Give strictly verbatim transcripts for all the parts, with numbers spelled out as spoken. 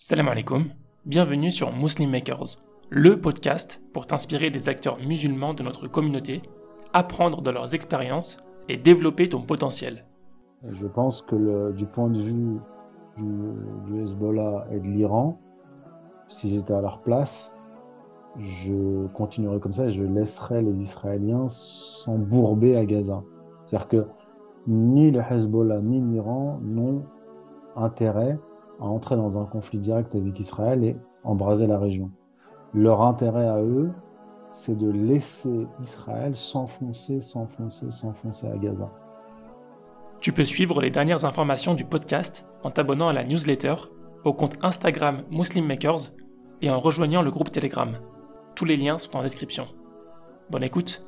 Salam alaikum, bienvenue sur Muslim Makers, le podcast pour t'inspirer des acteurs musulmans de notre communauté, apprendre de leurs expériences et développer ton potentiel. Je pense que le, du point de vue du, du Hezbollah et de l'Iran, si j'étais à leur place, je continuerais comme ça et je laisserais les Israéliens s'embourber à Gaza. C'est-à-dire que ni le Hezbollah ni l'Iran n'ont intérêt à entrer dans un conflit direct avec Israël et embraser la région. Leur intérêt à eux, c'est de laisser Israël s'enfoncer, s'enfoncer, s'enfoncer à Gaza. Tu peux suivre les dernières informations du podcast en t'abonnant à la newsletter, au compte Instagram Muslim Makers et en rejoignant le groupe Telegram. Tous les liens sont en description. Bonne écoute.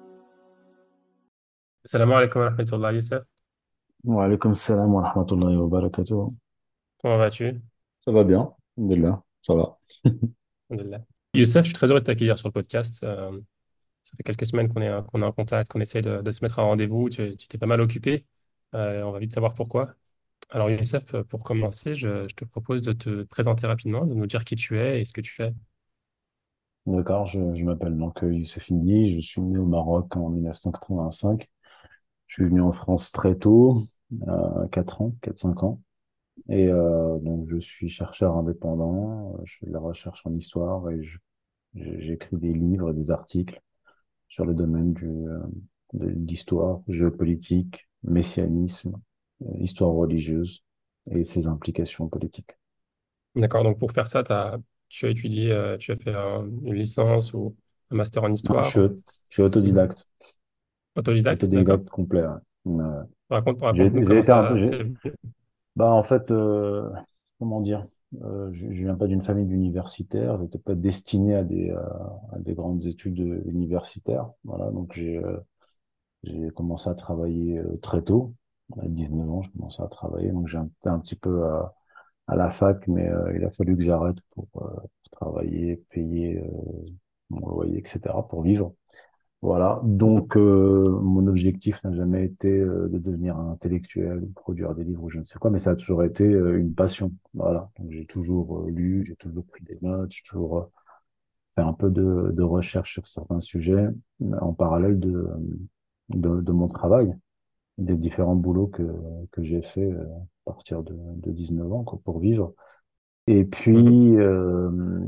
Salam alaikum wa rahmatullah, Youssef. Wa alaykoum salam wa rahmatullahi wa barakatuh. Comment vas-tu? Ça va bien, alhamdoulilah, ça va. Alhamdulillah. Youssef, je suis très heureux de t'accueillir sur le podcast. Euh, ça fait quelques semaines qu'on est, qu'on est en contact, qu'on essaie de, de se mettre à rendez-vous. Tu, tu t'es pas mal occupé. Euh, on va vite savoir pourquoi. Alors, Youssef, pour commencer, je, je te propose de te présenter rapidement, de nous dire qui tu es et ce que tu fais. D'accord, je, je m'appelle donc euh, Youssef Indy, je suis né au Maroc en mille neuf cent quatre-vingt-cinq. Je suis venu en France très tôt, à quatre ans, quatre cinq ans. Et euh, donc je suis chercheur indépendant, euh, je fais de la recherche en histoire et je- j'ai- j'écris des livres et des articles sur le domaine du, euh, de l'histoire, géopolitique, messianisme, euh, histoire religieuse et ses implications politiques. D'accord, donc pour faire ça, t'as, tu as étudié, euh, tu as fait un- une licence ou un master en Non, je suis, histoire. au- je suis Mhm. autodidacte, Autodidacte, d'accord. autodicte complet. Ouais. Euh, Raconte, j'ai raconte-nous j'ai comment été un peu, ça j'ai- s'est... bah en fait, euh, comment dire, euh, je, je viens pas d'une famille d'universitaires, j'étais pas destiné à des, euh, à des grandes études universitaires. Voilà, donc j'ai euh, j'ai commencé à travailler euh, très tôt, à dix-neuf ans, je commençais à travailler, donc j'ai été un petit peu à, à la fac, mais euh, il a fallu que j'arrête pour, euh, pour travailler, payer euh, mon loyer, et cetera, pour vivre. Voilà, Mhm. donc euh, mon objectif n'a jamais été euh, de devenir un intellectuel ou produire des livres ou je ne sais quoi, mais ça a toujours été euh, une passion. Voilà, donc j'ai toujours euh, lu, j'ai toujours pris des notes, j'ai toujours euh, fait un peu de, de recherche sur certains sujets euh, en parallèle de, de, de mon travail, des différents boulots que, que j'ai fait euh, à partir de, de dix-neuf ans quoi, pour vivre. Et Mhm. puis, euh,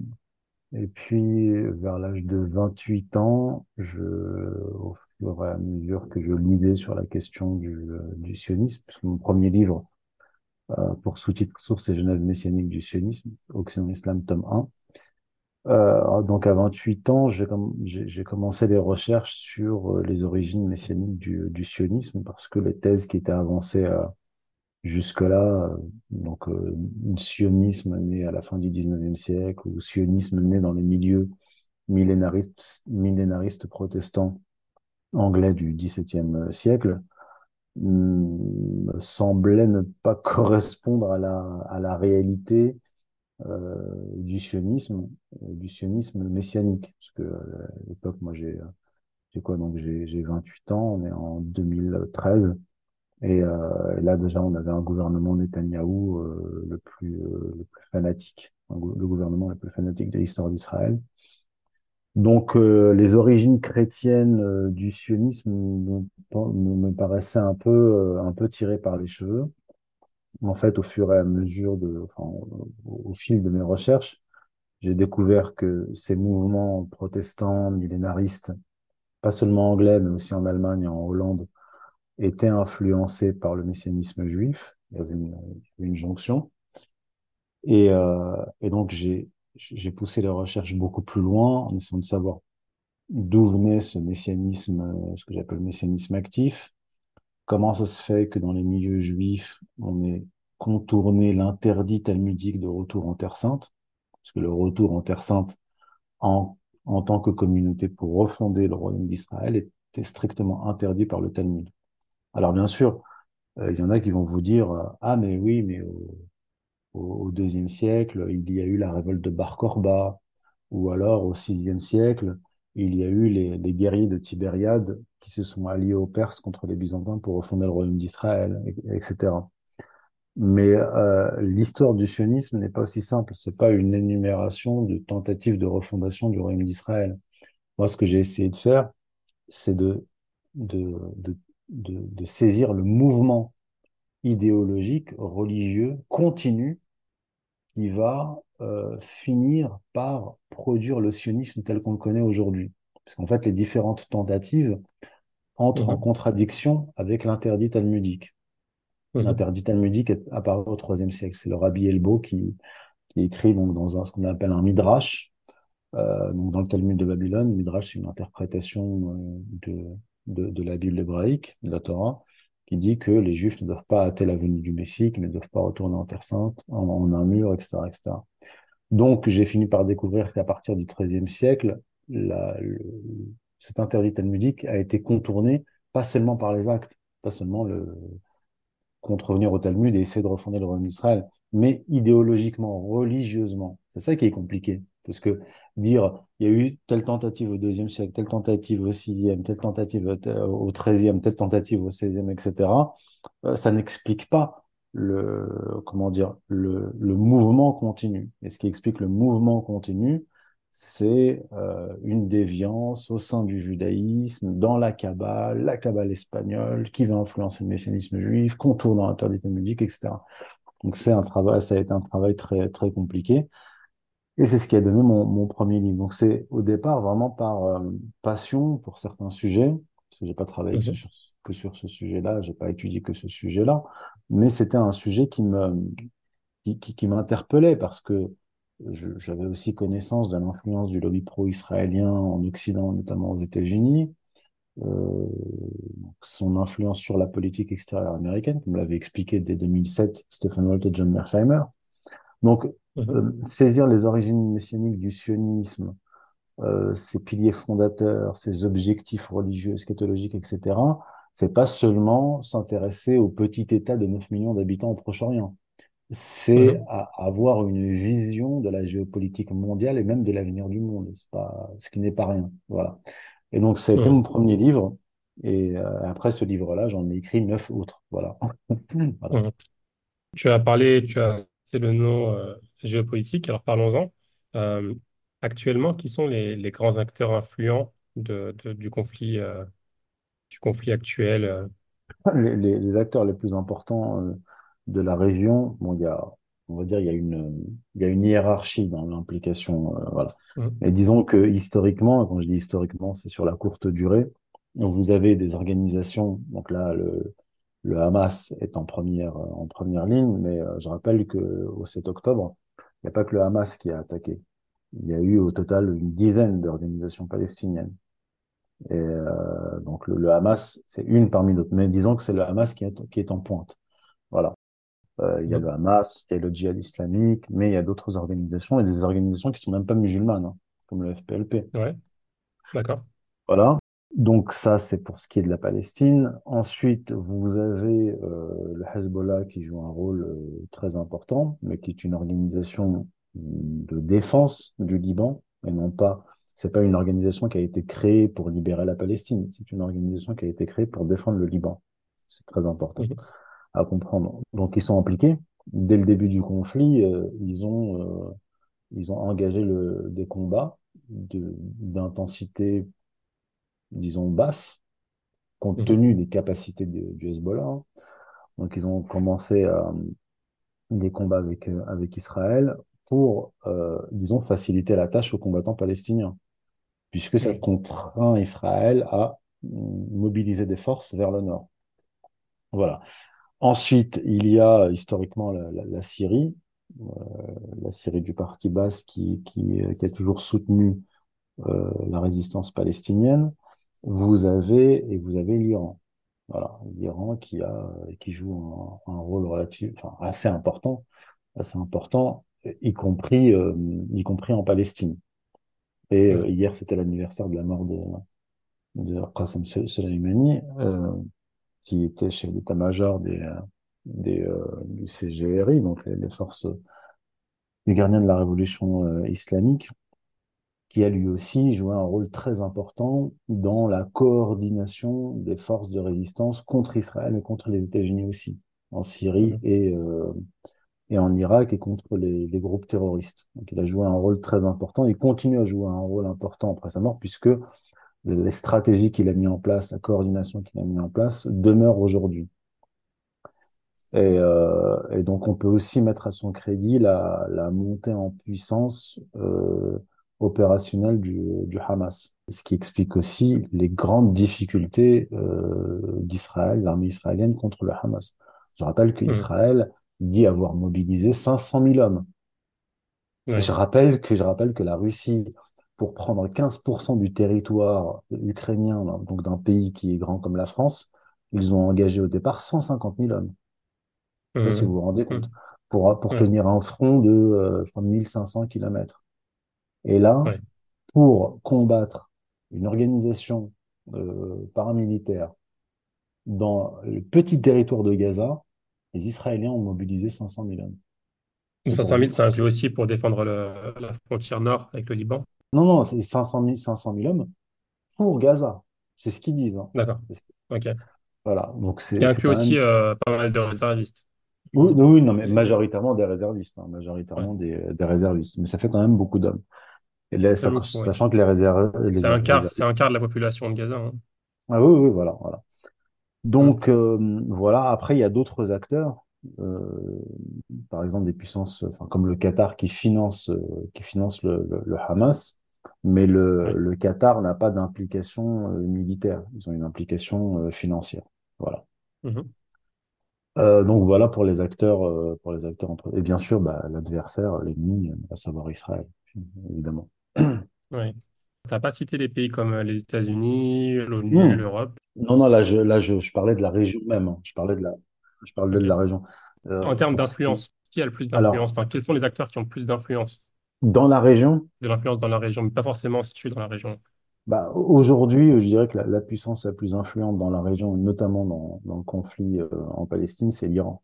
et puis, vers l'âge de vingt-huit ans, je, au fur et à mesure que je lisais sur la question du, euh, du sionisme, parce que mon premier livre, euh, pour sous-titre Sources et genèse messianique du sionisme, Occident Islam, tome un, euh, donc à vingt-huit ans, j'ai comm- j'ai- j'ai commencé des recherches sur euh, les origines messianiques du, du sionisme, parce que les thèses qui étaient avancées euh, jusque-là, euh, donc euh, sionisme né à la fin du dix-neuvième siècle, ou sionisme né dans les milieux millénariste, millénariste protestant anglais du dix-septième siècle hum, me semblait ne pas correspondre à la, à la réalité euh, du sionisme, euh, du sionisme messianique. Parce que euh, à l'époque, moi j'ai j'ai quoi donc j'ai j'ai vingt-huit ans, on est en deux mille treize. Et euh, là déjà, on avait un gouvernement Netanyahou euh, le plus euh, le plus fanatique, un gou- le gouvernement le plus fanatique de l'histoire d'Israël. Donc, euh, les origines chrétiennes euh, du sionisme me, me- me paraissaient un peu, euh, un peu tirées par les cheveux. En fait, au fur et à mesure de, enfin, au, au fil de mes recherches, j'ai découvert que ces mouvements protestants, millénaristes, pas seulement anglais, mais aussi en Allemagne et en Hollande, étaient influencés par le messianisme juif. Il y avait une, une jonction. Et, euh, et donc, j'ai, j'ai poussé les recherches beaucoup plus loin en essayant de savoir d'où venait ce messianisme, euh, ce que j'appelle le messianisme actif. Comment ça se fait que dans les milieux juifs, on ait contourné l'interdit talmudique de retour en Terre Sainte, parce que le retour en Terre Sainte en, en tant que communauté pour refonder le royaume d'Israël était strictement interdit par le Talmud. Alors bien sûr, euh, il y en a qui vont vous dire, euh, ah mais oui, mais au, au, au deuxième siècle, il y a eu la révolte de Bar Korba, ou alors au sixième siècle, il y a eu les, les guerriers de Tibériade qui se sont alliés aux Perses contre les Byzantins pour refonder le royaume d'Israël, et- etc. Mais euh, l'histoire du sionisme n'est pas aussi simple. C'est pas une énumération de tentatives de refondation du royaume d'Israël. Moi, ce que j'ai essayé de faire, c'est de, de, de, de, de saisir le mouvement idéologique, religieux, continu, qui va euh, finir par produire le sionisme tel qu'on le connaît aujourd'hui. Parce qu'en fait, les différentes tentatives entrent en Mhm. contradiction avec l'interdit talmudique. Mhm. L'interdit talmudique est apparu au troisième siècle. C'est le rabbi Elbo qui, qui écrit donc, dans un, ce qu'on appelle un midrash, euh, donc dans le Talmud de Babylone. Midrash, c'est une interprétation euh, de, de, de la Bible hébraïque, de la Torah, qui dit que les Juifs ne doivent pas hâter la venue du Messie, qu'ils ne doivent pas retourner en Terre Sainte, en, en un mur, et cetera, et cetera. Donc, j'ai fini par découvrir qu'à partir du treizième siècle, la, le, cet interdit talmudique a été contourné, pas seulement par les actes, pas seulement le, contrevenir au Talmud et essayer de refonder le royaume d'Israël, mais idéologiquement, religieusement. C'est ça qui est compliqué. Parce que dire, il y a eu telle tentative au deuxième siècle, telle tentative au sixième, telle tentative au treizième, telle tentative au seizième, et cetera, euh, ça n'explique pas le, comment dire, le, le mouvement continu. Et ce qui explique le mouvement continu, c'est euh, une déviance au sein du judaïsme, dans la Kabbale, la Kabbale espagnole, qui va influencer le messianisme juif, contour dans l'interdit talmudique, et cetera. Donc c'est un travail, ça a été un travail très, très compliqué. Et c'est ce qui a donné mon, mon premier livre. Donc c'est au départ vraiment par euh, passion pour certains sujets, parce que j'ai pas travaillé que Mhm. sur, que sur ce sujet-là, j'ai pas étudié que ce sujet-là, mais c'était un sujet qui me, qui, qui, qui m'interpellait parce que je- j'avais aussi connaissance de l'influence du lobby pro-israélien en Occident, notamment aux États-Unis, euh, son influence sur la politique extérieure américaine, comme l'avait expliqué dès deux mille sept Stephen Walt et John Mearsheimer. Donc, Mhm. euh, saisir les origines messianiques du sionisme, euh, ses piliers fondateurs, ses objectifs religieux, eschatologiques, et cetera, c'est pas seulement s'intéresser au petit État de neuf millions d'habitants au Proche-Orient. C'est Mhm. à- avoir une vision de la géopolitique mondiale et même de l'avenir du monde. C'est pas, ce qui n'est pas rien. Voilà. Et donc, ça a été mon Mhm. premier livre. Et euh, après ce livre-là, j'en ai écrit neuf autres. Voilà. Voilà. Mhm. Tu as parlé, tu as fait le nom euh, géopolitique, alors parlons-en. Euh, Actuellement, qui sont les, les grands acteurs influents de, de- du conflit, euh, du conflit actuel? euh Les, les- les acteurs les plus importants euh, de la région, bon, il y a, on va dire, il y a une, il y a une hiérarchie dans l'implication. Euh, voilà. Mhm. Et disons que historiquement, quand je dis historiquement, c'est sur la courte durée, vous avez des organisations, donc là, le, le Hamas est en première, euh, en première ligne, mais euh, je rappelle que au sept octobre, il n'y a pas que le Hamas qui a attaqué. Il y a eu au total une dizaine d'organisations palestiniennes. Et euh, donc le, le Hamas, c'est une parmi d'autres. Mais disons que c'est le Hamas qui est, qui est en pointe. Voilà. Euh, il y a le Mhm. Hamas, il y a le djihad islamique, mais il y a d'autres organisations et des organisations qui sont même pas musulmanes, hein, comme le F P L P. Ouais, d'accord. Voilà. Donc ça, c'est pour ce qui est de la Palestine. Ensuite, vous avez euh, le Hezbollah qui joue un rôle euh, très important, mais qui est une organisation de défense du Liban, et non pas, c'est pas une organisation qui a été créée pour libérer la Palestine, c'est une organisation qui a été créée pour défendre le Liban. C'est très important Mhm. à comprendre. Donc ils sont impliqués. Dès le début du conflit, euh, ils ont, euh, ils ont engagé le, des combats de- d'intensité, disons, basse, compte Mhm. tenu des capacités de- du Hezbollah, hein. Donc, ils ont commencé euh, des combats avec, euh, avec Israël pour, euh, disons, faciliter la tâche aux combattants palestiniens, puisque ça Ouais. contraint Israël à mm, mobiliser des forces vers le nord. Voilà. Ensuite, il y a historiquement la, la- la Syrie, euh, la Syrie du parti basse qui, qui, euh, qui a toujours soutenu euh, la résistance palestinienne. Vous avez, et vous avez l'Iran. Voilà, l'Iran qui a, qui joue un, un rôle relatif, enfin, assez important, assez important, y compris, euh, y compris en Palestine. Et euh, Ouais. hier, c'était l'anniversaire de la mort de, de Qassem Soleimani, euh, qui était chef d'état-major des, euh, des, euh, du C G R I, donc les, les forces des gardiens de la révolution euh, islamique, qui a lui aussi joué un rôle très important dans la coordination des forces de résistance contre Israël et contre les États-Unis aussi. en Syrie Mhm. et, euh, et en Irak et contre les, les groupes terroristes. Donc il a joué un rôle très important. Il continue à jouer un rôle important après sa mort, puisque les stratégies qu'il a mis en place, la coordination qu'il a mis en place demeurent aujourd'hui. Et, euh, et donc, on peut aussi mettre à son crédit la, la montée en puissance euh, opérationnelle du, du Hamas. Ce qui explique aussi les grandes difficultés euh, d'Israël, l'armée israélienne contre le Hamas. Je rappelle Mhm. qu'Israël dit avoir mobilisé cinq cent mille hommes. Et je Ouais. rappelle que, je rappelle que la Russie, pour prendre quinze pour cent du territoire ukrainien, donc d'un pays qui est grand comme la France, ils ont engagé au départ cent cinquante mille hommes. Je sais pas si vous Mhm. vous rendez compte, Mhm. pour, pour Ouais. tenir un front de, euh, je crois, mille cinq cents kilomètres. Et là, Ouais. pour combattre une organisation euh, paramilitaire dans le petit territoire de Gaza, les Israéliens ont mobilisé cinq cent mille hommes. Donc C'est pour cinq cent mille, dire. ça inclut aussi pour défendre le- la frontière nord avec le Liban. Non, non, c'est cinq cent mille, cinq cent mille hommes pour Gaza. C'est ce qu'ils disent, hein. D'accord. C'est ce- Ok. Voilà, donc Ce qui c'est c'est inclut quand aussi même. euh, pas mal de réservistes. Oui, Mhm. oui, non, mais Et- et- majoritairement des réservistes, hein, ouais. majoritairement des, des réservistes. Mais ça fait quand même beaucoup d'hommes. Et là, Ça fait ça- beaucoup, ouais. sachant que les réserv- C'est les un quart, c'est un réservistes. quart de la population de Gaza, hein. Ah oui, oui, voilà, voilà. Mhm. Donc, euh, voilà, après, il y a d'autres acteurs, euh, par exemple des puissances enfin, comme le Qatar qui finance, euh, qui finance le, le- le Hamas, mais le, Ouais. le Qatar n'a pas d'implication euh, militaire, ils ont une implication euh, financière. Voilà. Mhm. Euh, donc voilà pour les acteurs, euh, pour les acteurs entre eux. Et bien sûr, bah, l'adversaire, l'ennemi, euh, à savoir Israël, évidemment. Ouais. T'as pas cité des pays comme euh, les États-Unis, l'ONU, Hmm. l'Europe. Non, non, là, je, là, je, je parlais de la région même, hein. Je parlais de la, je parlais de Ok. la région. Euh, En termes pour ce qui, d'influence, qui a le plus d'influence? alors, Enfin, quels sont les acteurs qui ont le plus d'influence, dans la région, de l'influence dans la région, mais pas forcément situés dans la région. bah, aujourd'hui, je dirais que la, la puissance la plus influente dans la région, notamment dans, dans le conflit euh, en Palestine, c'est l'Iran.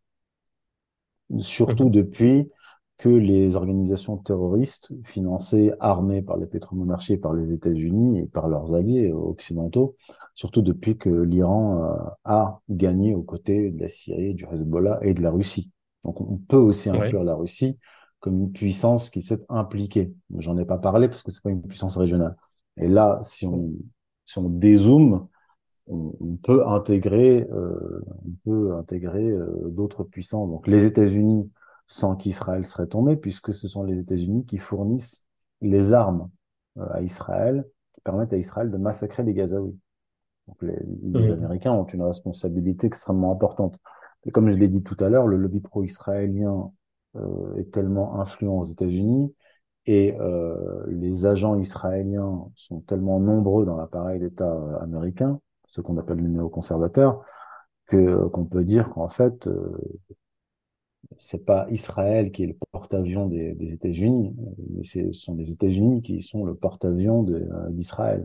Surtout Mhm. depuis que les organisations terroristes financées, armées par les pétromonarchies, par les États-Unis et par leurs alliés occidentaux, surtout depuis que l'Iran euh, a gagné aux côtés de la Syrie, du Hezbollah et de la Russie. Donc on peut aussi Ouais. inclure la Russie comme une puissance qui s'est impliquée. J'en ai pas parlé parce que c'est pas une puissance régionale. Et là, si on, si on dézoome, on, on peut intégrer, euh, on peut intégrer euh, d'autres puissances. Donc les États-Unis, sans qu'Israël serait tombé, puisque ce sont les États-Unis qui fournissent les armes euh, à Israël, qui permettent à Israël de massacrer les Gazaouis. Donc les, les Mhm. Américains ont une responsabilité extrêmement importante. Et comme je l'ai dit tout à l'heure, le lobby pro-israélien euh, est tellement influent aux États-Unis et euh, les agents israéliens sont tellement nombreux dans l'appareil d'État euh, américain, ce qu'on appelle les néoconservateurs, que qu'on peut dire qu'en fait, euh, c'est pas Israël qui est le porte-avions des, des États-Unis, mais ce sont les États-Unis qui sont le porte-avions de- euh, d'Israël.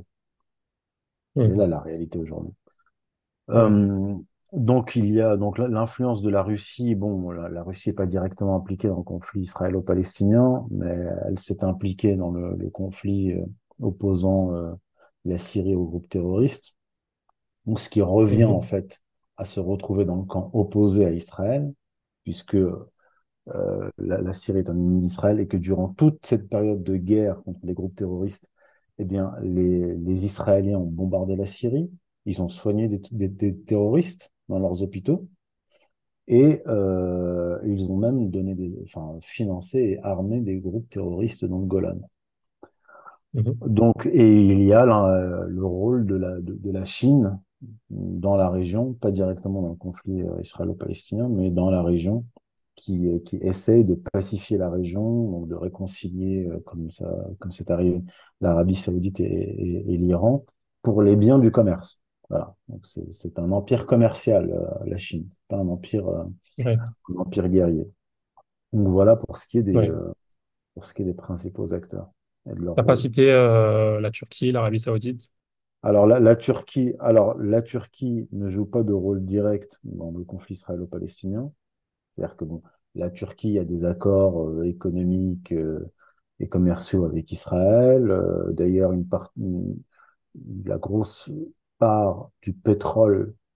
Et Mhm. là, la réalité aujourd'hui. Ouais. Euh, donc il y a donc l'influence de la Russie. Bon, la, la Russie n'est pas directement impliquée dans le conflit israélo-palestinien, mais elle s'est impliquée dans le, le conflit euh, opposant euh, la Syrie au groupe terroriste. Donc ce qui revient en Mhm. fait à se retrouver dans le camp opposé à Israël, puisque euh, la, la Syrie est un ennemi d'Israël et que durant toute cette période de guerre contre les groupes terroristes, eh bien les, les Israéliens ont bombardé la Syrie, ils ont soigné des, des- des terroristes dans leurs hôpitaux et euh, ils ont même donné des, enfin, financé et armé des groupes terroristes dans le Golan. Mhm. Donc, et il y a là, le rôle de la, de, de la Chine dans la région, pas directement dans le conflit euh, israélo-palestinien, mais dans la région, qui, euh, qui essaye de pacifier la région, donc de réconcilier, euh, comme ça, comme c'est arrivé, l'Arabie Saoudite et, et- et l'Iran, pour les biens du commerce. Voilà. Donc c'est c'est un empire commercial, euh, la Chine. C'est pas un empire, euh, Ouais. un empire guerrier. Donc voilà pour ce qui est des, Ouais. euh, pour ce qui est des principaux acteurs et de leur T'as pas rôle. cité euh, la Turquie, l'Arabie Saoudite. Alors la, la Turquie, alors la Turquie ne joue pas de rôle direct dans le conflit israélo-palestinien. C'est-à-dire que bon, la Turquie a des accords euh, économiques euh, et commerciaux avec Israël. Euh, d'ailleurs, une partie, la grosse part du pétrole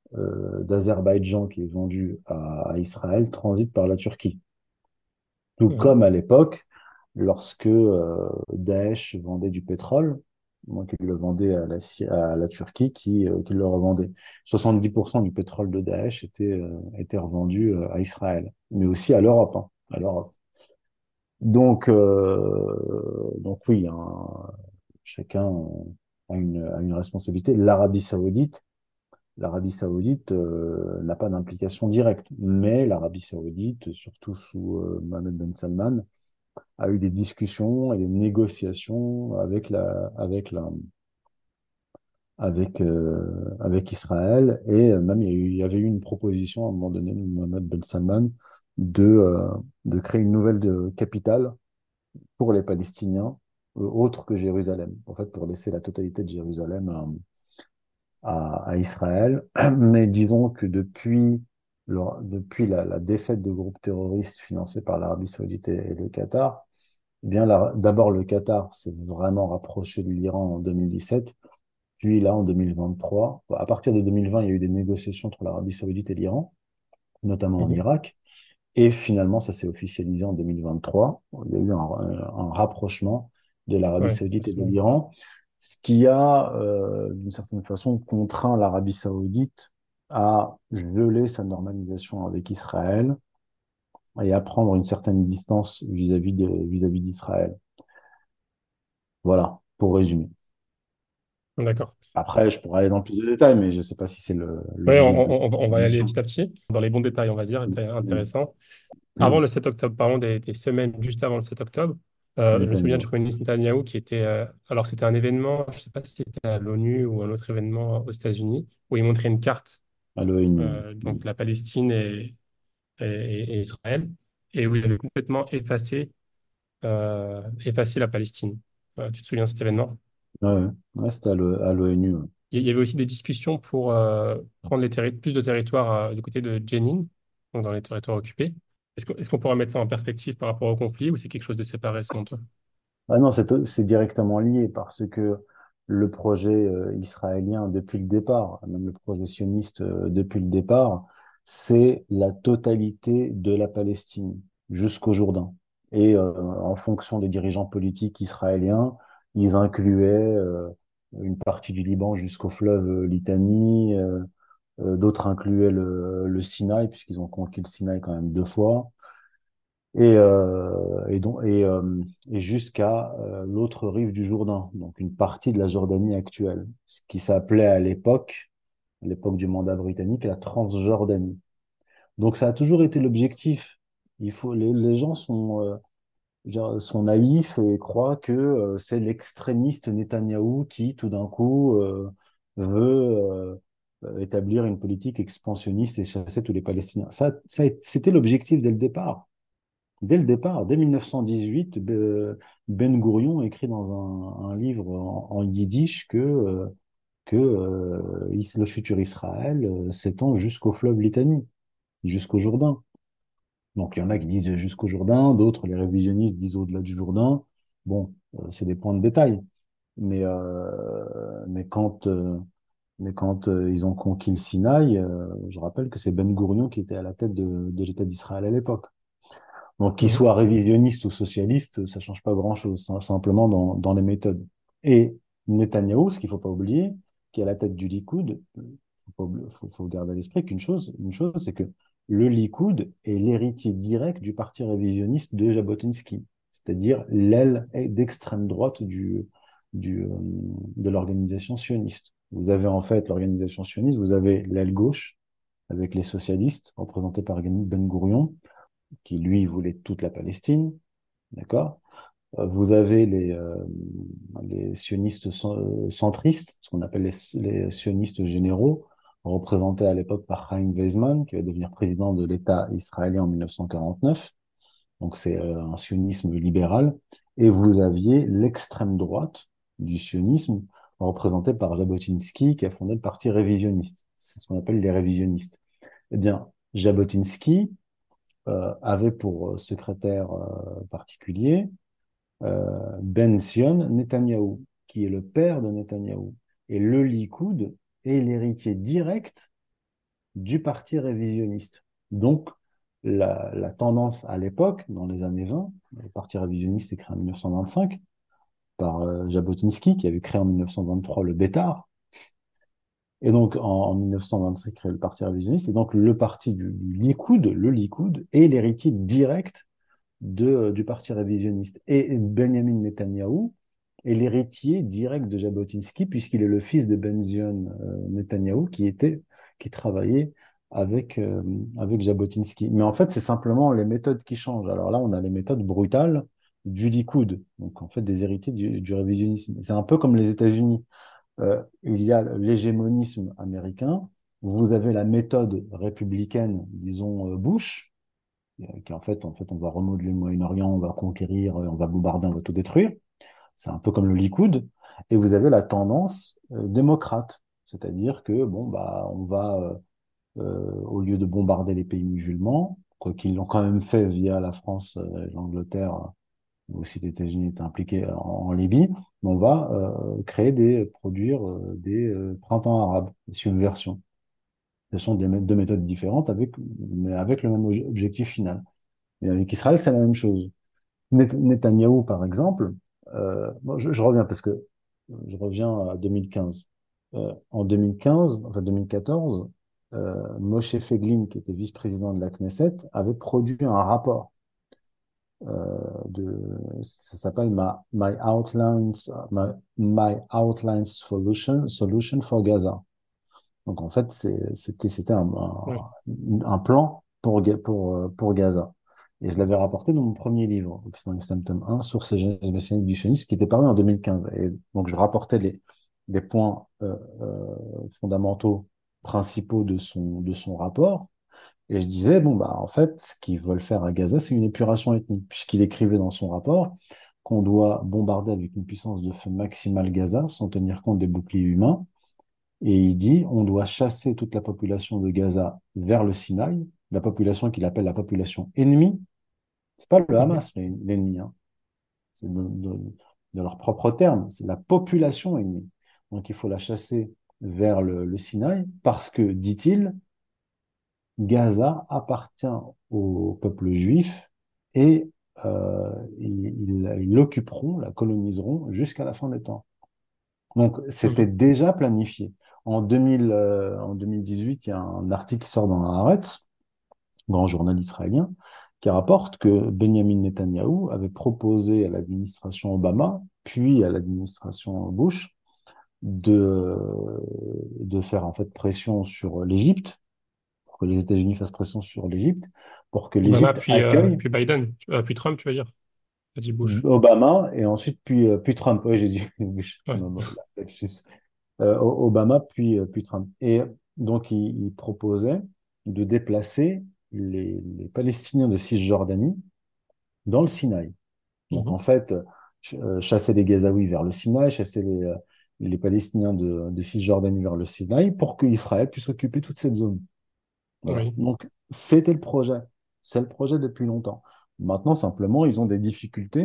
euh, d'Azerbaïdjan qui est vendu à, à Israël transite par la Turquie. Tout Mhm. comme à l'époque, lorsque euh, Daesh vendait du pétrole, donc il le vendait à la, Sy- à la Turquie qui, euh, qui le revendait. soixante-dix pour cent du pétrole de Daesh était, euh, était revendu euh, à Israël, mais aussi à l'Europe, hein, à l'Europe. Donc, euh, donc oui, hein, chacun a une, a une responsabilité. L'Arabie Saoudite, l'Arabie Saoudite euh, n'a pas d'implication directe, mais l'Arabie Saoudite, surtout sous euh, Mohammed Ben Salman, a eu des discussions et des négociations avec la, avec la, avec, euh, avec Israël. Et même, il y a eu- il y avait eu une proposition à un moment donné de Mohammed Ben Salman de, euh, de créer une nouvelle de, capitale pour les Palestiniens, euh, autre que Jérusalem. En fait, pour laisser la totalité de Jérusalem à, à, à Israël. Mais disons que depuis, le- depuis la, la défaite de groupes terroristes financés par l'Arabie Saoudite et, et le Qatar, eh bien, la- d'abord, le Qatar s'est vraiment rapproché de l'Iran en deux mille dix-sept, puis là, en deux mille vingt-trois. À partir de deux mille vingt, il y a eu des négociations entre l'Arabie Saoudite et l'Iran, notamment en Mhm. Irak. Et finalement, ça s'est officialisé en deux mille vingt-trois. Il y a eu un, un rapprochement de l'Arabie Ouais, Saoudite et de forcément. l'Iran, ce qui a, euh, d'une certaine façon, contraint l'Arabie Saoudite à geler sa normalisation avec Israël et à prendre une certaine distance vis-à-vis de, vis-à-vis d'Israël. Voilà, pour résumer. D'accord. Après, je pourrais aller dans plus de détails, mais je ne sais pas si c'est le- Ouais, l'objet de on, on- on va y aller l'émission. petit à petit, dans les bons détails, on va dire, inté- intéressant. Avant Mm. le sept octobre, parlons des, des semaines juste avant le sept octobre. Euh, je me souviens du Netanyahu. Premier ministre Netanyahou qui était. Euh, alors, c'était un événement, je ne sais pas si c'était à l'ONU ou un autre événement aux États-Unis, où il montrait une carte, À l'ONU. euh, donc la Palestine et, et- et Israël, et où il avait complètement effacé, euh, effacé la Palestine. Euh, tu te souviens de cet événement? Ouais, ouais. Ouais, c'était à l'O- à l'ONU. Ouais. Il y avait aussi des discussions pour euh, prendre les terri- plus de territoires euh, du côté de Jenin, donc dans les territoires occupés. Est-ce qu'on est-ce qu'on pourra mettre ça en perspective par rapport au conflit ou c'est quelque chose de séparé selon toi? Ah non, c'est c'est directement lié parce que le projet euh, israélien depuis le départ, même le projet sioniste euh, depuis le départ, c'est la totalité de la Palestine jusqu'au Jourdain. Et euh, en fonction des dirigeants politiques israéliens, ils incluaient euh, une partie du Liban jusqu'au fleuve euh, Litanie, euh, euh, d'autres incluaient le, le Sinaï, puisqu'ils ont conquis le Sinaï quand même deux fois et, euh, et, donc, et, euh, et jusqu'à euh, l'autre rive du Jourdain, donc une partie de la Jordanie actuelle, ce qui s'appelait à l'époque, à l'époque du mandat britannique, la Transjordanie. Donc ça a toujours été l'objectif. Il faut, les, les gens sont, euh, je veux dire, sont naïfs et croient que euh, c'est l'extrémiste Netanyahou qui, tout d'un coup, euh, veut euh, établir une politique expansionniste et chasser tous les Palestiniens. Ça, ça a- c'était l'objectif dès le départ. Dès le départ, dès mille neuf cent dix-huit, Be- Ben Gourion écrit dans un, un livre en, en yiddish que, euh, que euh, is- le futur Israël euh, s'étend jusqu'au fleuve Litanie, jusqu'au Jourdain. Donc il y en a qui disent jusqu'au Jourdain, d'autres, les révisionnistes, disent au-delà du Jourdain. Bon, euh, c'est des points de détail. Mais, euh, mais quand, euh, mais quand euh, ils ont conquis le Sinaï, euh, je rappelle que c'est Ben Gourion qui était à la tête de, de l'État d'Israël à l'époque. Donc, qu'il Mhm. soit révisionniste ou socialiste, ça change pas grand-chose, sim- simplement dans, dans les méthodes. Et Netanyahou, ce qu'il faut pas oublier, qui est à la tête du Likoud, faut, pas oubli- faut, faut garder à l'esprit qu'une chose, une chose, c'est que le Likoud est l'héritier direct du parti révisionniste de Jabotinsky, c'est-à-dire l'aile d'extrême droite du, du, euh, de l'organisation sioniste. Vous avez en fait l'organisation sioniste, vous avez l'aile gauche avec les socialistes représentés par Ben Gourion, qui lui voulait toute la Palestine, d'accord? Euh, Vous avez les, euh, les sionistes cen- centristes, ce qu'on appelle les, les sionistes généraux, représentés à l'époque par Chaim Weizmann, qui va devenir président de l'État israélien en mille neuf cent quarante-neuf. Donc c'est euh, un sionisme libéral. Et vous aviez l'extrême droite du sionisme, représentée par Jabotinsky, qui a fondé le parti révisionniste. C'est ce qu'on appelle les révisionnistes. Eh bien, Jabotinsky, euh, avait pour euh, secrétaire euh, particulier euh, Ben Zion Netanyahou, qui est le père de Netanyahou. Et le Likoud est l'héritier direct du parti révisionniste. Donc, la, la tendance à l'époque, dans les années vingt, le parti révisionniste est créé en mille neuf cent vingt-cinq par euh, Jabotinsky, qui avait créé en mille neuf cent vingt-trois le Bétar, et donc en, en mille neuf cent vingt-cinq créé le parti révisionniste, et donc le parti du, du Likoud, le Likoud, est l'héritier direct de, euh, du parti révisionniste. Et Benjamin Netanyahou est l'héritier direct de Jabotinsky, puisqu'il est le fils de Benzion euh, Netanyahou, qui était, qui travaillait avec, euh, avec Jabotinsky. Mais en fait, c'est simplement les méthodes qui changent. Alors là, on a les méthodes brutales du Likoud, donc en fait des héritiers du, du révisionnisme. C'est un peu comme les États-Unis. Euh, il y a l'hégémonisme américain, vous avez la méthode républicaine, disons euh, Bush, euh, qui en fait, en fait, on va remodeler le Moyen-Orient, on va conquérir, euh, on va bombarder, on va tout détruire. C'est un peu comme le Likoud. Et vous avez la tendance euh, démocrate, c'est-à-dire que bon bah on va euh, euh, au lieu de bombarder les pays musulmans, quoi qu'ils l'ont quand même fait via la France euh, et l'Angleterre, ou si les États-Unis étaient impliqués en, en Libye, on va euh, créer des produire euh, des euh, printemps arabes, des subversions. Ce sont des, deux méthodes différentes avec mais avec le même objectif final. Et avec Israël, c'est la même chose. Net- Netanyahou, par exemple, euh, bon, je, je reviens parce que je reviens à deux mille quinze. Euh, en deux mille quinze, enfin deux mille quatorze, euh, Moshe Feiglin, qui était vice-président de la Knesset, avait produit un rapport euh, de, ça s'appelle My, My Outlines, My, My Outlines Solution, Solution for Gaza. Donc en fait, c'est- c'était c'était un, Oui. un, un plan pour, Ga- pour, euh, pour Gaza. Et je l'avais rapporté dans mon premier livre, Occident Islam tome un, sur ces genèses messianiques du sionisme, qui était paru en deux mille quinze. Et donc je rapportais les, les points euh, euh, fondamentaux, principaux de son, de son rapport. Et je disais, bon, bah, en fait, ce qu'ils veulent faire à Gaza, c'est une épuration ethnique, puisqu'il écrivait dans son rapport qu'on doit bombarder avec une puissance de feu maximale Gaza, sans tenir compte des boucliers humains. Et il dit, on doit chasser toute la population de Gaza vers le Sinaï, la population qu'il appelle la population ennemie. C'est pas le Mhm. Hamas, l'ennemi, hein. C'est de, de, de leur propre terme, c'est la population ennemie. Donc il faut la chasser vers le, le Sinaï parce que, dit-il, Gaza appartient au peuple juif et euh, ils, ils- ils l'occuperont, la coloniseront jusqu'à la fin des temps. Donc c'était Mhm. déjà planifié. En deux mille, euh, en deux mille dix-huit, il y a un article qui sort dans Haaretz, grand journal israélien, qui rapporte que Benjamin Netanyahou avait proposé à l'administration Obama, puis à l'administration Bush, de, de faire en fait pression sur l'Égypte pour que les États-Unis fassent pression sur l'Égypte, pour que Obama, l'Égypte puis, euh, accueille puis Biden, euh, puis Trump, tu veux dire? T'as dit Bush. Obama et ensuite puis, euh, puis Trump. Oui, j'ai dit Bush. Ouais. Non, non, là, lapsus. Euh, O- Obama puis, euh, puis Trump. Et donc, il, il proposait de déplacer les, les Palestiniens de Cisjordanie dans le Sinaï. Donc, en Mhm. fait, ch- euh, chasser les Gazaouis vers le Sinaï, chasser les, euh, les Palestiniens de, de Cisjordanie vers le Sinaï pour qu'Israël puisse occuper toute cette zone. Voilà. Oui. Donc, c'était le projet. C'est le projet depuis longtemps. Maintenant, simplement, ils ont des difficultés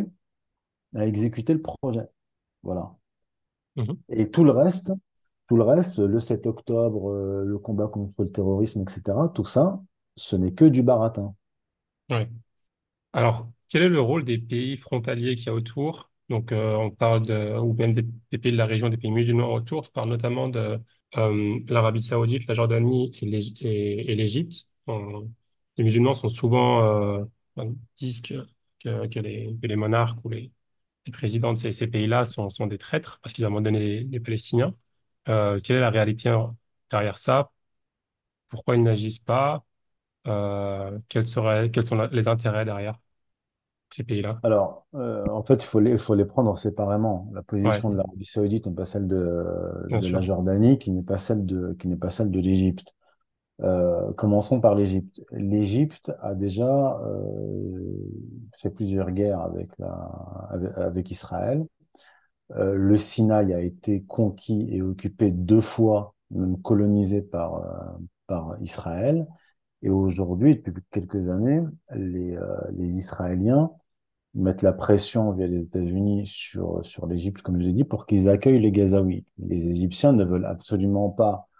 à exécuter le projet. Voilà. Mhm. Et tout le reste, tout le reste, le sept octobre, euh, le combat contre le terrorisme, et cetera, tout ça, ce n'est que du baratin. Oui. Alors, quel est le rôle des pays frontaliers qu'il y a autour? Donc, euh, on parle de, ou même des, des pays de la région, des pays musulmans autour. Je parle notamment de euh, l'Arabie Saoudite, la Jordanie et l'Ég- et- et l'Égypte. On- Les musulmans sont souvent euh, enfin, disent que, que, que les, que les monarques ou les, les présidents de ces, ces pays-là sont, sont des traîtres parce qu'ils ont abandonné les, les Palestiniens. Euh, quelle est la réalité derrière ça? Pourquoi ils n'agissent pas? Euh, quels seraient, quels sont la- les intérêts derrière ces pays-là? Alors, euh, en fait, il faut les, il faut les prendre séparément. La Ouais, position de l'Arabie Saoudite n'est pas celle de, bien de la sûr. Jordanie, qui n'est pas celle de, qui n'est pas celle de l'Égypte. Euh, commençons par l'Égypte. L'Égypte a déjà euh, fait plusieurs guerres avec la, avec, avec Israël. Euh, le Sinaï a été conquis et occupé deux fois, même colonisé par, euh, par Israël. Et aujourd'hui, depuis quelques années, les, euh, les Israéliens mettent la pression via les États-Unis sur, sur l'Égypte, comme je l'ai dit, pour qu'ils accueillent les Gazaouis. Les Égyptiens ne veulent absolument pas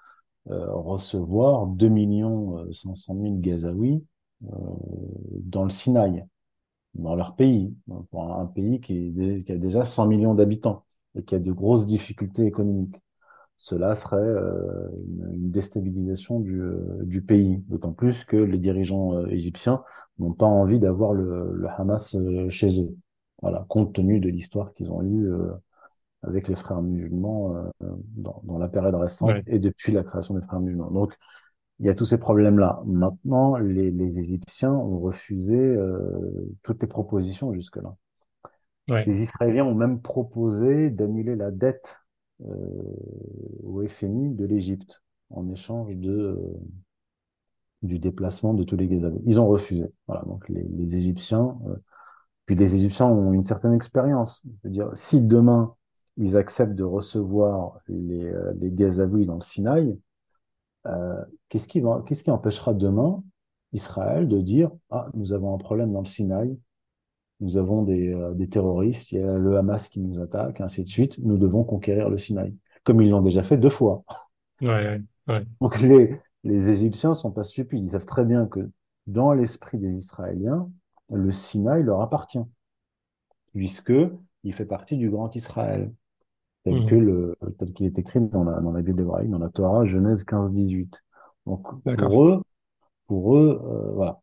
euh, recevoir deux millions cinq cent mille Gazaouis euh, dans le Sinaï, dans leur pays, donc pour un pays qui, est dé- qui a déjà cent millions d'habitants et qui a de grosses difficultés économiques. Cela serait euh, une, une déstabilisation du, euh, du pays, d'autant plus que les dirigeants euh, égyptiens n'ont pas envie d'avoir le, le Hamas euh, chez eux. Voilà, compte tenu de l'histoire qu'ils ont eue euh, avec les frères musulmans euh, dans, dans la période récente Ouais, et depuis la création des frères musulmans. Donc, il y a tous ces problèmes-là. Maintenant, les, les Égyptiens ont refusé euh, toutes les propositions jusque-là. ouais, Les Israéliens ont même proposé d'annuler la dette euh, au F M I de l'Égypte en échange de, euh, du déplacement de tous les Gazaouis. Ils ont refusé. Voilà, donc les, les Égyptiens, euh, puis les Égyptiens ont une certaine expérience. Je veux dire, si demain ils acceptent de recevoir les, euh, les Gazaouis dans le Sinaï, euh, qu'est-ce qui va, qu'est-ce qui empêchera demain Israël de dire, ah, nous avons un problème dans le Sinaï, nous avons des, euh, des terroristes, il y a le Hamas qui nous attaque, ainsi de suite, nous devons conquérir le Sinaï, comme ils l'ont déjà fait deux fois. ouais, ouais, ouais. Donc les, les Égyptiens sont pas stupides, ils savent très bien que dans l'esprit des Israéliens, le Sinaï leur appartient, puisque il fait partie du Grand Israël, tel que Mhm. le, tel qu'il est écrit dans la, dans la Bible hébraïque, dans la Torah, Genèse quinze dix-huit. Donc D'accord, pour eux, pour eux, euh, voilà,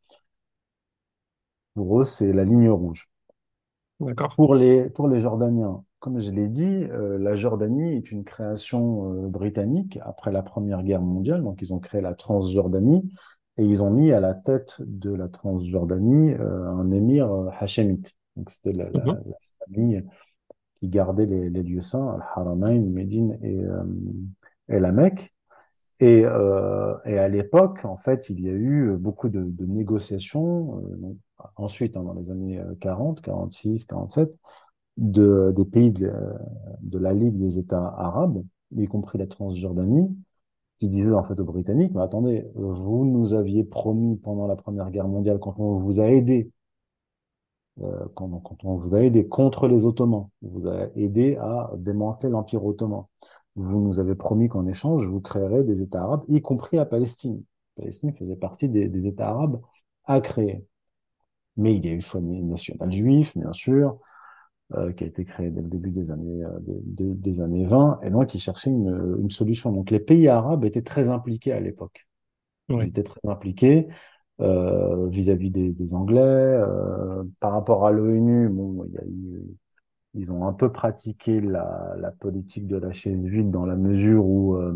pour eux, c'est la ligne rouge. d'accord. Pour les, pour les Jordaniens, comme je l'ai dit, euh, la Jordanie est une création euh, britannique après la Première Guerre mondiale. Donc, ils ont créé la Transjordanie et ils ont mis à la tête de la Transjordanie euh, un émir euh, hachémite. Donc, c'était la, la- Mhm. la famille qui gardait les, les lieux saints, Al-Haramain, Médine et, euh, et la Mecque. Et, euh, et à l'époque, en fait, il y a eu beaucoup de, de négociations. Euh, donc, ensuite, hein, dans les années quarante, quarante-six, quarante-sept, de, des pays de, de la Ligue des États arabes, y compris la Transjordanie, qui disaient en fait aux Britanniques, mais attendez, vous nous aviez promis pendant la Première Guerre mondiale, quand on vous a aidé, euh, quand, quand on vous a aidé contre les Ottomans, on vous a aidé à démanteler l'Empire ottoman. Vous nous avez promis qu'en échange, vous créerez des États arabes, y compris la Palestine. La Palestine faisait partie des, des États arabes à créer. Mais il y a eu le foyer national juif, bien sûr, euh, qui a été créé dès le début des années, euh, des, des- des années vingt, et donc ils cherchaient une, une solution. Donc les pays arabes étaient très impliqués à l'époque. Ils Ouais. étaient très impliqués euh, vis-à-vis des, des Anglais. Euh, par rapport à l'ONU, bon, il y a eu, ils ont un peu pratiqué la, la politique de la chaise vide dans la mesure où, euh,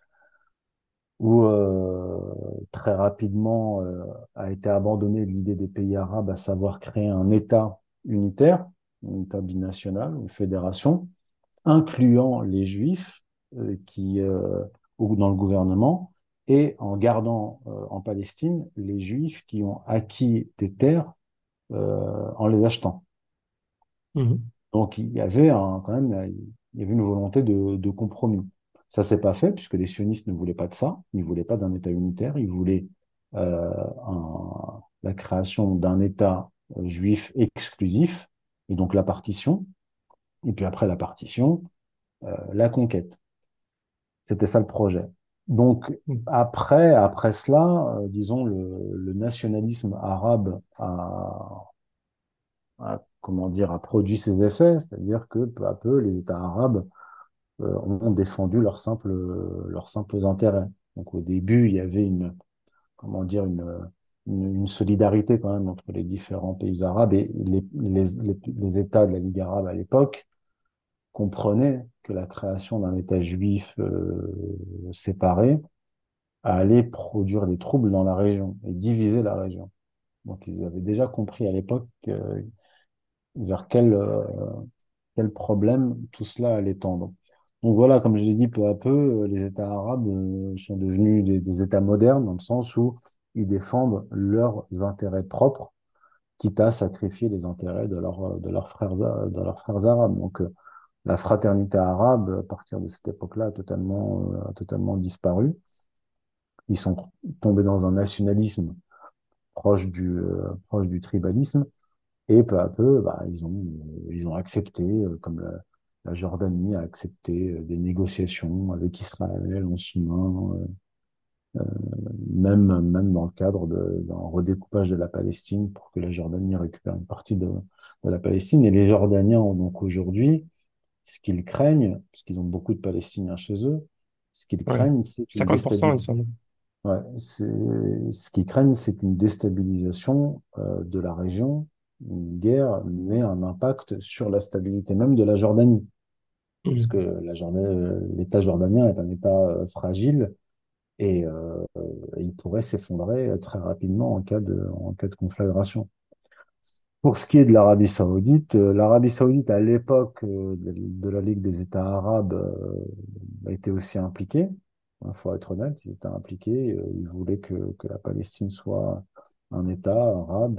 où euh, très rapidement euh, a été abandonnée l'idée des pays arabes, à savoir créer un État unitaire, un État binational, une fédération, incluant les Juifs euh, qui, euh, ou dans le gouvernement, et en gardant euh, en Palestine les Juifs qui ont acquis des terres euh, en les achetant. Mhm. Donc il y avait un, quand même, il y avait une volonté de, de compromis. Ça s'est pas fait puisque les sionistes ne voulaient pas de ça, ils voulaient pas d'un État unitaire, ils voulaient euh, un- la création d'un État euh, juif exclusif, et donc la partition, et puis après la partition, euh, la conquête. C'était ça le projet. Donc, Mhm. après, après cela, euh, disons, le, le nationalisme arabe a, a, comment dire, a produit ses effets, c'est-à-dire que peu à peu, les États arabes euh, ont défendu leurs simples, leurs simples intérêts. Donc, au début, il y avait une, comment dire, une, une, une solidarité quand même entre les différents pays arabes, et les, les, les, les États de la Ligue arabe à l'époque comprenaient que la création d'un État juif euh, séparé à aller produire des troubles dans la région et diviser la région. Donc ils avaient déjà compris à l'époque euh, vers quel, euh, quel problème tout cela allait tendre. Donc voilà, comme je l'ai dit, peu à peu, euh, les États arabes euh, sont devenus des, des États modernes dans le sens où ils défendent leurs intérêts propres, quitte à sacrifier les intérêts de, leurs de leurs frères, a- de leurs frères arabes. Donc euh, la fraternité arabe, à partir de cette époque-là, a totalement, euh, a totalement disparu. Ils sont tombés dans un nationalisme proche du, euh, proche du tribalisme. Et peu à peu, bah, ils ont, euh, ils ont accepté, euh, comme la, la Jordanie a accepté euh, des négociations avec Israël en sous-main. euh. même, même dans le cadre de- d'un redécoupage de la Palestine pour que la Jordanie récupère une partie de, de la Palestine. Et les Jordaniens, donc aujourd'hui, ce qu'ils craignent, parce qu'ils ont beaucoup de Palestiniens chez eux, ce qu'ils Ouais. craignent, c'est une cinquante pour cent, il me déstabilisation. semble. Ouais, c'est, ce qu'ils craignent, c'est une déstabilisation euh, de la région, une guerre, mais un impact sur la stabilité même de la Jordanie. Parce que Mhm. la Jordanie, l'État jordanien est un État euh, fragile et euh, il pourrait s'effondrer euh, très rapidement en cas de, en cas de conflagration. Pour ce qui est de l'Arabie Saoudite, euh, l'Arabie Saoudite, à l'époque euh, de, de la Ligue des États arabes, euh, a été aussi impliquée. Il faut être honnête, ils étaient impliqués. euh, Ils voulaient que, que la Palestine soit un État arabe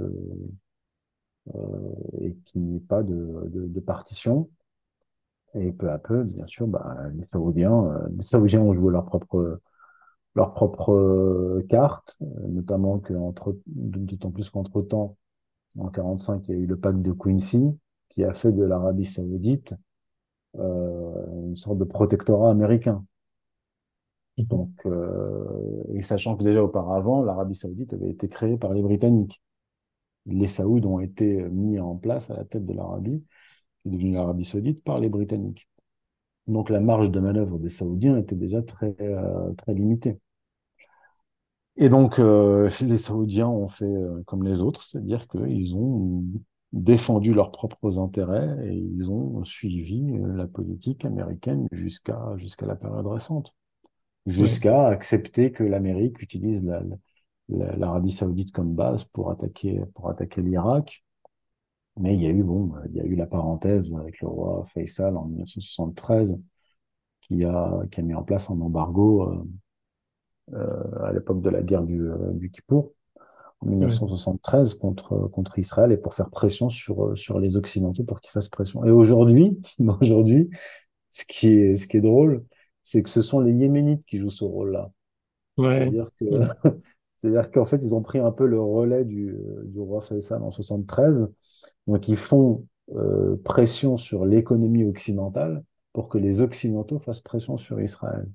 euh, et qu'il n'y ait pas de, de, de partition. Et peu à peu, bien sûr, bah, les Saoudiens, euh, les Saoudiens ont joué leur propre, leur propre euh, carte, euh, notamment que entre, d'autant plus qu'entre-temps, en quarante-cinq, il y a eu le pacte de Quincy qui a fait de l'Arabie Saoudite euh, une sorte de protectorat américain. Mhm. Donc, euh, et sachant que déjà auparavant, l'Arabie Saoudite avait été créée par les Britanniques. Les Saouds ont été mis en place à la tête de l'Arabie, qui est devenue l'Arabie Saoudite, par les Britanniques. Donc la marge de manœuvre des Saoudiens était déjà très, euh, très limitée. Et donc, euh, les Saoudiens ont fait euh, comme les autres, c'est-à-dire qu'ils ont défendu leurs propres intérêts et ils ont suivi euh, la politique américaine jusqu'à jusqu'à la période récente, Ouais. jusqu'à accepter que l'Amérique utilise la- la- l'Arabie Saoudite comme base pour attaquer pour attaquer l'Irak. Mais il y a eu bon, il y a eu la parenthèse avec le roi Faisal en mille neuf cent soixante-treize qui a qui a mis en place un embargo euh, euh, à l'époque de la guerre du, euh, du Kippour en Ouais. mille neuf cent soixante-treize contre, contre Israël et pour faire pression sur, euh, sur les Occidentaux pour qu'ils fassent pression. Et aujourd'hui, aujourd'hui, ce qui est, ce qui est drôle, c'est que ce sont les Yéménites qui jouent ce rôle-là. Ouais. C'est-à-dire que, Mhm. c'est-à-dire qu'en fait, ils ont pris un peu le relais du, euh, du roi Faisal en soixante-treize. Donc, ils font euh, pression sur l'économie occidentale pour que les Occidentaux fassent pression sur Israël.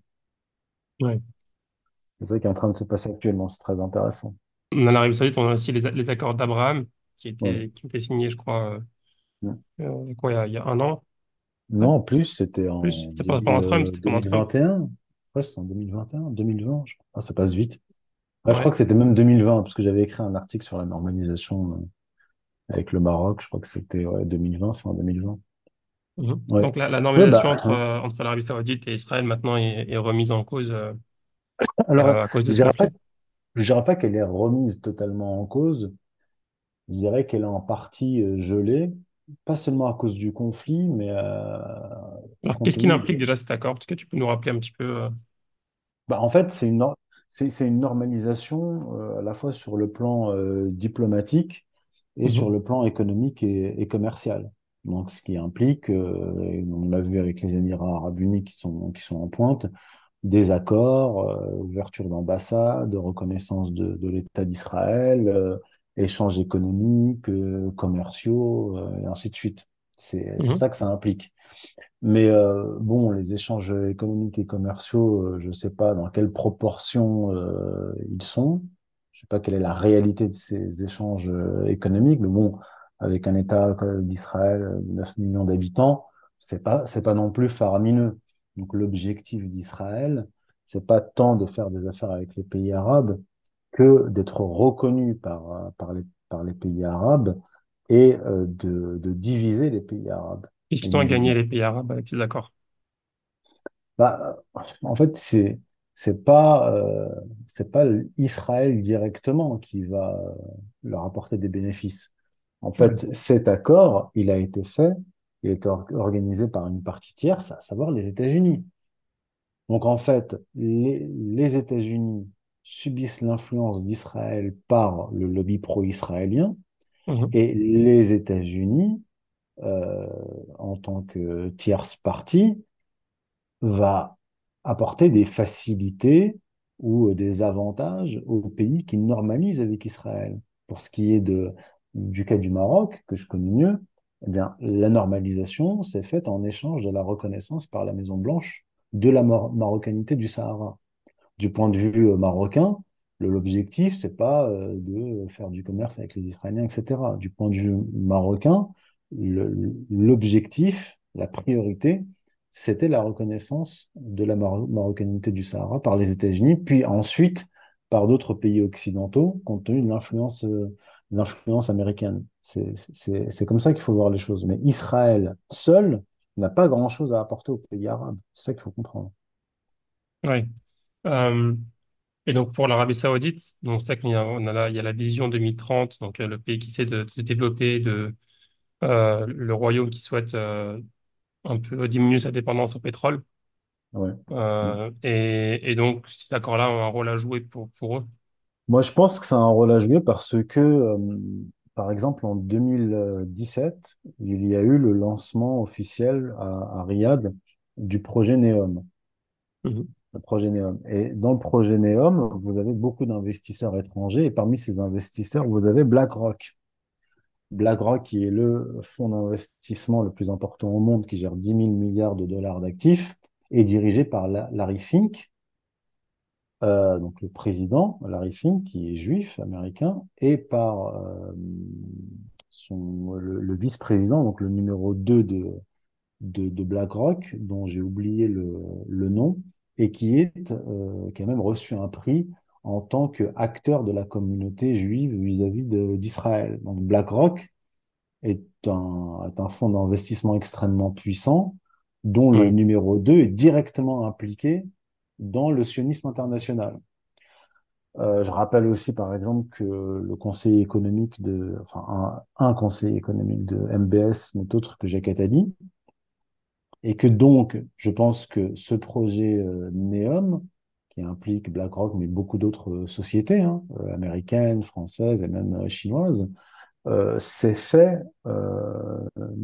Ouais. C'est ça qui est en train de se passer actuellement. C'est très intéressant. En Arabie Saoudite, on a aussi les, les accords d'Abraham qui Ouais. étaient, qui ont été signés, je crois, euh, euh, quoi, il y a, il y a un an, Non, ouais, en plus, c'était plus. en C'était pas deux- pendant Trump, euh, c'était pendant Trump. deux mille vingt et un. Ouais, c'était en deux mille vingt et un, deux mille vingt. Je crois. Ah, ça passe vite. Ouais, je crois Ouais. que c'était même deux mille vingt, parce que j'avais écrit un article sur la normalisation euh, avec le Maroc. Je crois que c'était ouais, deux mille vingt, fin deux mille vingt. Mhm. Ouais. Donc la, la Ouais, normalisation bah, entre, hein. euh, entre l'Arabie Saoudite et Israël maintenant est, est remise en cause euh, Alors, à, à cause de je ce dirais pas, conflit. je dirais pas qu'elle est remise totalement en cause. Je dirais qu'elle est en partie euh, gelée, pas seulement à cause du conflit, mais euh, Alors compte qu'est-ce qu'il tenu implique de, déjà cet accord? Est-ce que tu peux nous rappeler un petit peu euh, bah, en fait, c'est une, nor- c'est, c'est une normalisation euh, à la fois sur le plan euh, diplomatique et sur mhm, le plan économique et, et commercial. Donc, ce qui implique, euh, et on l'a vu avec les Émirats arabes unis qui sont, qui sont en pointe, des accords, euh, ouverture d'ambassades, reconnaissance de, de l'État d'Israël, euh, échanges économiques, euh, commerciaux, euh, et ainsi de suite. C'est, c'est mhm, ça que ça implique. Mais euh, bon, les échanges économiques et commerciaux, euh, je ne sais pas dans quelle proportion euh, ils sont. Je ne sais pas quelle est la réalité de ces échanges euh, économiques. Mais bon, avec un État comme d'Israël euh, de neuf millions d'habitants, c'est pas, c'est pas non plus faramineux. Donc l'objectif d'Israël, c'est pas tant de faire des affaires avec les pays arabes que d'être reconnu par, euh, par les, par les pays arabes et euh, de, de diviser les pays arabes qu'est-ce et qu'ils ont à gagner musulmans. les pays arabes avec ces accords? Bah, en fait, c'est c'est pas euh, c'est pas Israël directement qui va euh, leur apporter des bénéfices. En Ouais. fait, cet accord, il a été fait, il a été or- organisé par une partie tierce, à savoir les États-Unis. Donc, en fait, les, les États-Unis subissent l'influence d'Israël par le lobby pro-israélien Mhm, et les États-Unis, euh, en tant que tierce partie, va apporter des facilités ou des avantages aux pays qui normalisent avec Israël. Pour ce qui est de, du cas du Maroc, que je connais mieux, eh bien, la normalisation s'est faite en échange de la reconnaissance par la Maison-Blanche de la mar- marocanité du Sahara. Du point de vue euh, marocain, le- l'objectif, c'est pas euh, de faire du commerce avec les Israéliens, et cetera. Du point de vue marocain, le- l'objectif, la priorité, c'était la reconnaissance de la maro- marocanité du Sahara par les États-Unis, puis ensuite par d'autres pays occidentaux, compte tenu de l'influence euh, de l'influence américaine. C'est c'est- c'est comme ça qu'il faut voir les choses. Mais Israël seul n'a pas grand-chose à apporter aux pays arabes. C'est ça qu'il faut comprendre. Ouais. Euh, et donc pour l'Arabie Saoudite, donc c'est qu'il y a, on a là, il y a la vision deux mille trente, donc euh, le pays qui essaie de, de développer, de, euh, le royaume qui souhaite euh, un peu diminuer sa dépendance au pétrole. Ouais. Euh, et, et donc ces accords-là ont un rôle à jouer pour, pour eux. Moi, je pense que ça a un rôle à jouer parce que, euh, par exemple, en deux mille dix-sept, il y a eu le lancement officiel à, à Riyad du projet NEOM. Mhm. Le projet NEOM. Et dans le projet NEOM, vous avez beaucoup d'investisseurs étrangers et parmi ces investisseurs, vous avez BlackRock. BlackRock, qui est le fonds d'investissement le plus important au monde, qui gère dix mille milliards de dollars d'actifs, est dirigé par La- Larry Fink, euh, donc le président, Larry Fink, qui est juif américain, et par euh, son, le, le vice-président, donc le numéro deux de, de, de BlackRock, dont j'ai oublié le, le nom, et qui, est, euh, qui a même reçu un prix en tant qu'acteur de la communauté juive vis-à-vis de- d'Israël. Donc BlackRock est un, est un fonds d'investissement extrêmement puissant, dont le Oui. numéro deux est directement impliqué dans le sionisme international. Euh, je rappelle aussi, par exemple, que le conseiller économique de, enfin, un, un conseiller économique de M B S n'est autre que Jacques Attali, et que donc, je pense que ce projet euh, NEOM, qui implique BlackRock, mais beaucoup d'autres euh, sociétés, hein, euh, américaines, françaises et même euh, chinoises, euh, s'est fait euh,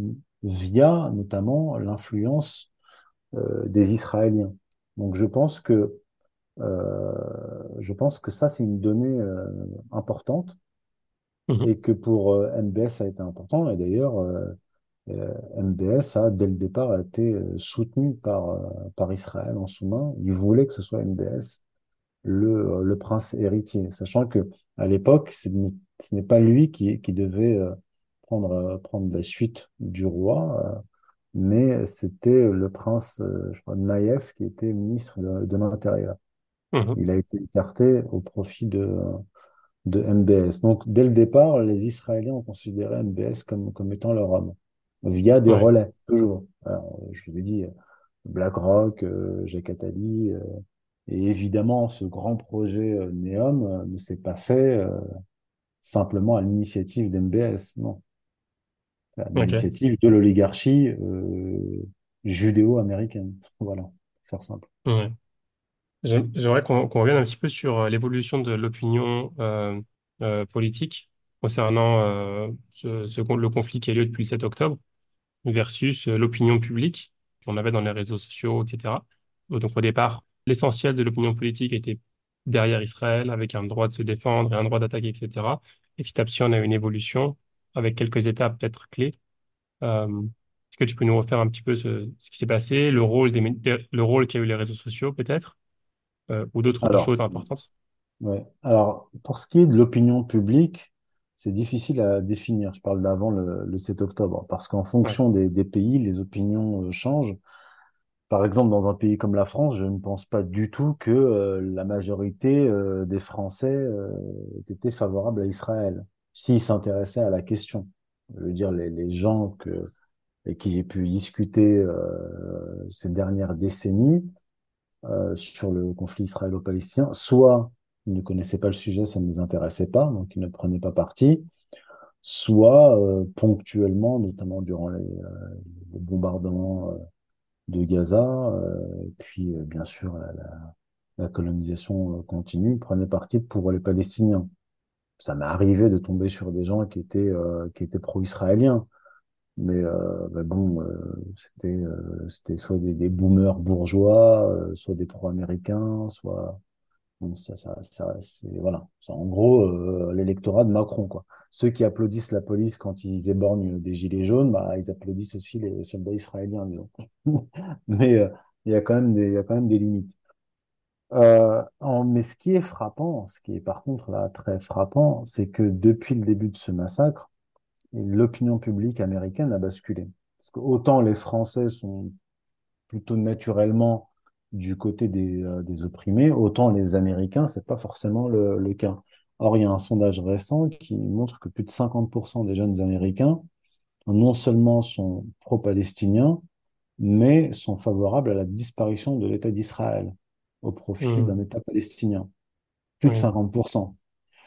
via notamment l'influence euh, des Israéliens. Donc, je pense que euh, je pense que ça, c'est une donnée euh, importante Mhm. et que pour euh, M B S, ça a été important. Et d'ailleurs, euh, euh, M B S a, dès le départ, été euh, soutenu par, euh, par Israël en sous-main. Il voulait que ce soit M B S le, le prince héritier, sachant que à l'époque, ce n'est ce n'est pas lui qui, qui devait euh, prendre, euh, prendre la suite du roi, euh, mais c'était le prince, euh, je crois, Naïef, qui était ministre de, de l'Intérieur. Mhm. Il a été écarté au profit de, de M B S. Donc, dès le départ, les Israéliens ont considéré M B S comme, comme étant leur homme, via des Ouais. relais, toujours. Alors, je vous ai dit, BlackRock, euh, Jacques Attali, euh, et évidemment, ce grand projet euh, NEOM euh, ne s'est pas fait euh, simplement à l'initiative d'M B S, non, à Ok. l'initiative de l'oligarchie euh, judéo-américaine. Voilà, pour faire simple. Ouais. J'aim- J'aimerais qu'on qu'on revienne un petit peu sur euh, l'évolution de l'opinion euh, euh, politique concernant euh, ce, ce con- le conflit qui a lieu depuis le sept octobre versus euh, l'opinion publique qu'on avait dans les réseaux sociaux, et cetera. Donc au départ, l'essentiel de l'opinion politique était derrière Israël avec un droit de se défendre et un droit d'attaquer, et cetera. Et petit à petit, on a eu une évolution avec quelques étapes peut-être clés. Euh, est-ce que tu peux nous refaire un petit peu ce, ce qui s'est passé, le rôle des, mé- le rôle qu'a eu les réseaux sociaux peut-être, euh, ou d'autres Alors, choses importantes? ouais. Alors, pour ce qui est de l'opinion publique, c'est difficile à définir. Je parle d'avant le, le sept octobre, parce qu'en Ouais. fonction des, des pays, les opinions euh, changent. Par exemple, dans un pays comme la France, je ne pense pas du tout que euh, la majorité euh, des Français euh, étaient favorables à Israël, s'ils s'intéressaient à la question. Je veux dire, les, les gens que, avec qui j'ai pu discuter euh, ces dernières décennies euh, sur le conflit israélo-palestinien, soit ils ne connaissaient pas le sujet, ça ne les intéressait pas, donc ils ne prenaient pas parti, soit euh, ponctuellement, notamment durant les, euh, les bombardements euh, de Gaza, euh, et puis euh, bien sûr la, la- la colonisation euh, continue, prenaient parti pour les Palestiniens. Ça m'est arrivé de tomber sur des gens qui étaient, euh, qui étaient pro-israéliens, mais euh, bah bon, euh, c'était euh, c'était soit des, des boomers bourgeois, euh, soit des pro-américains, soit bon, ça, ça, ça, c'est voilà. C'est en gros euh, l'électorat de Macron, quoi. Ceux qui applaudissent la police quand ils éborgnent des gilets jaunes, bah, ils applaudissent aussi les soldats israéliens, disons. Mais euh, il y a quand même des, il y a quand même des limites. Euh, en- mais ce qui est frappant, ce qui est par contre là très frappant, c'est que depuis le début de ce massacre, l'opinion publique américaine a basculé. Parce que autant les Français sont plutôt naturellement du côté des, euh, des opprimés, autant les Américains, c'est pas forcément le, le cas. Or, il y a un sondage récent qui montre que plus de cinquante pour cent des jeunes Américains non seulement sont pro-palestiniens, mais sont favorables à la disparition de l'État d'Israël au profit d'un Hmm. État palestinien. Plus de Oui. cinquante pour cent.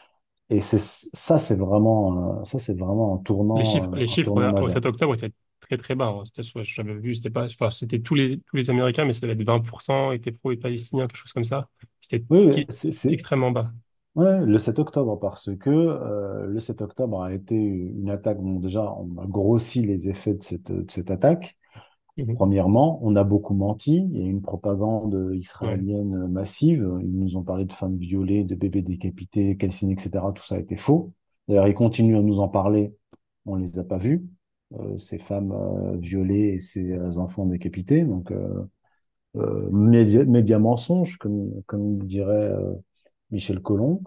Et c'est ça, c'est vraiment, euh, ça, c'est vraiment un Les tournant, chiffres, les euh, un chiffres tournant euh, au majeur. sept octobre étaient très très bas, hein. C'était, ouais, j'avais vu, c'était pas, enfin, c'était tous les, tous les Américains, mais ça devait être vingt pour cent étaient pro et palestiniens, quelque chose comme ça. C'était Oui, oui, qui- c'est, c'est- extrêmement bas. ouais, le sept octobre, parce que euh, le sept octobre a été une attaque. Bon, déjà, on a grossi les effets de cette, de cette attaque. Mhm. Premièrement, on a beaucoup menti. Il y a eu une propagande Ouais, israélienne massive. Ils nous ont parlé de femmes violées, de bébés décapités, calcinés, et cetera. Tout ça a été faux. D'ailleurs, ils continuent à nous en parler. On ne les a pas vus, euh, ces femmes euh, violées et ces euh, enfants décapités. Donc, euh, euh, média, média mensonge, comme, comme dirait euh, Michel Collomb.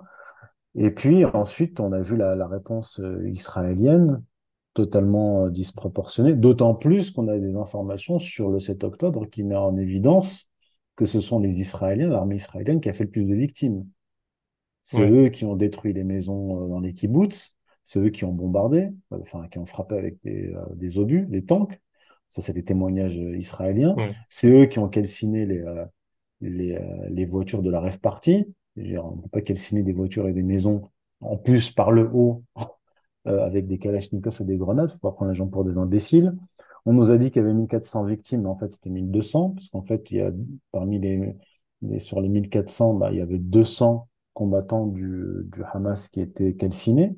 Et puis ensuite, on a vu la, la réponse euh, israélienne totalement euh, disproportionnée, d'autant plus qu'on a des informations sur le sept octobre qui met en évidence que ce sont les Israéliens, l'armée israélienne, qui a fait le plus de victimes. C'est ouais, eux qui ont détruit les maisons euh, dans les kibboutz, c'est eux qui ont bombardé, euh, enfin qui ont frappé avec des, euh, des obus, des tanks. Ça, c'est des témoignages euh, israéliens. ouais, C'est eux qui ont calciné les, euh, les, euh, les voitures de la rave party. Je veux dire, on ne peut pas calciner des voitures et des maisons en plus par le haut euh, avec des kalachnikovs et des grenades. Faut pas prendre les gens pour des imbéciles. On nous a dit qu'il y avait mille quatre cents victimes, mais en fait c'était mille deux cents, parce qu'en fait il y a parmi les, les- sur les mille quatre cents, bah, il y avait deux cents combattants du, du Hamas qui étaient calcinés.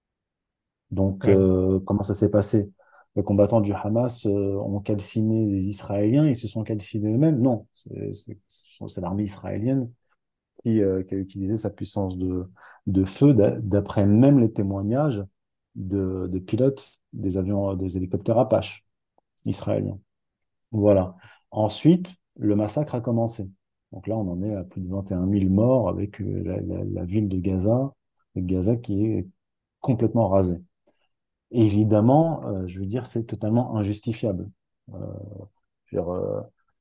Donc ouais, euh, comment ça s'est passé? Les combattants du Hamas euh, ont calciné les Israéliens, ils se sont calcinés eux-mêmes? Non, c'est c'est- c'est l'armée israélienne qui, euh, qui a utilisé sa puissance de, de feu, d'a- d'après même les témoignages de, de pilotes des avions, euh, des hélicoptères Apache israéliens. Voilà. Ensuite, le massacre a commencé. Donc là, on en est à plus de vingt et un mille morts avec euh, la, la- la ville de Gaza, Gaza qui est complètement rasée. Évidemment, euh, je veux dire, c'est totalement injustifiable. Euh, je veux dire, euh,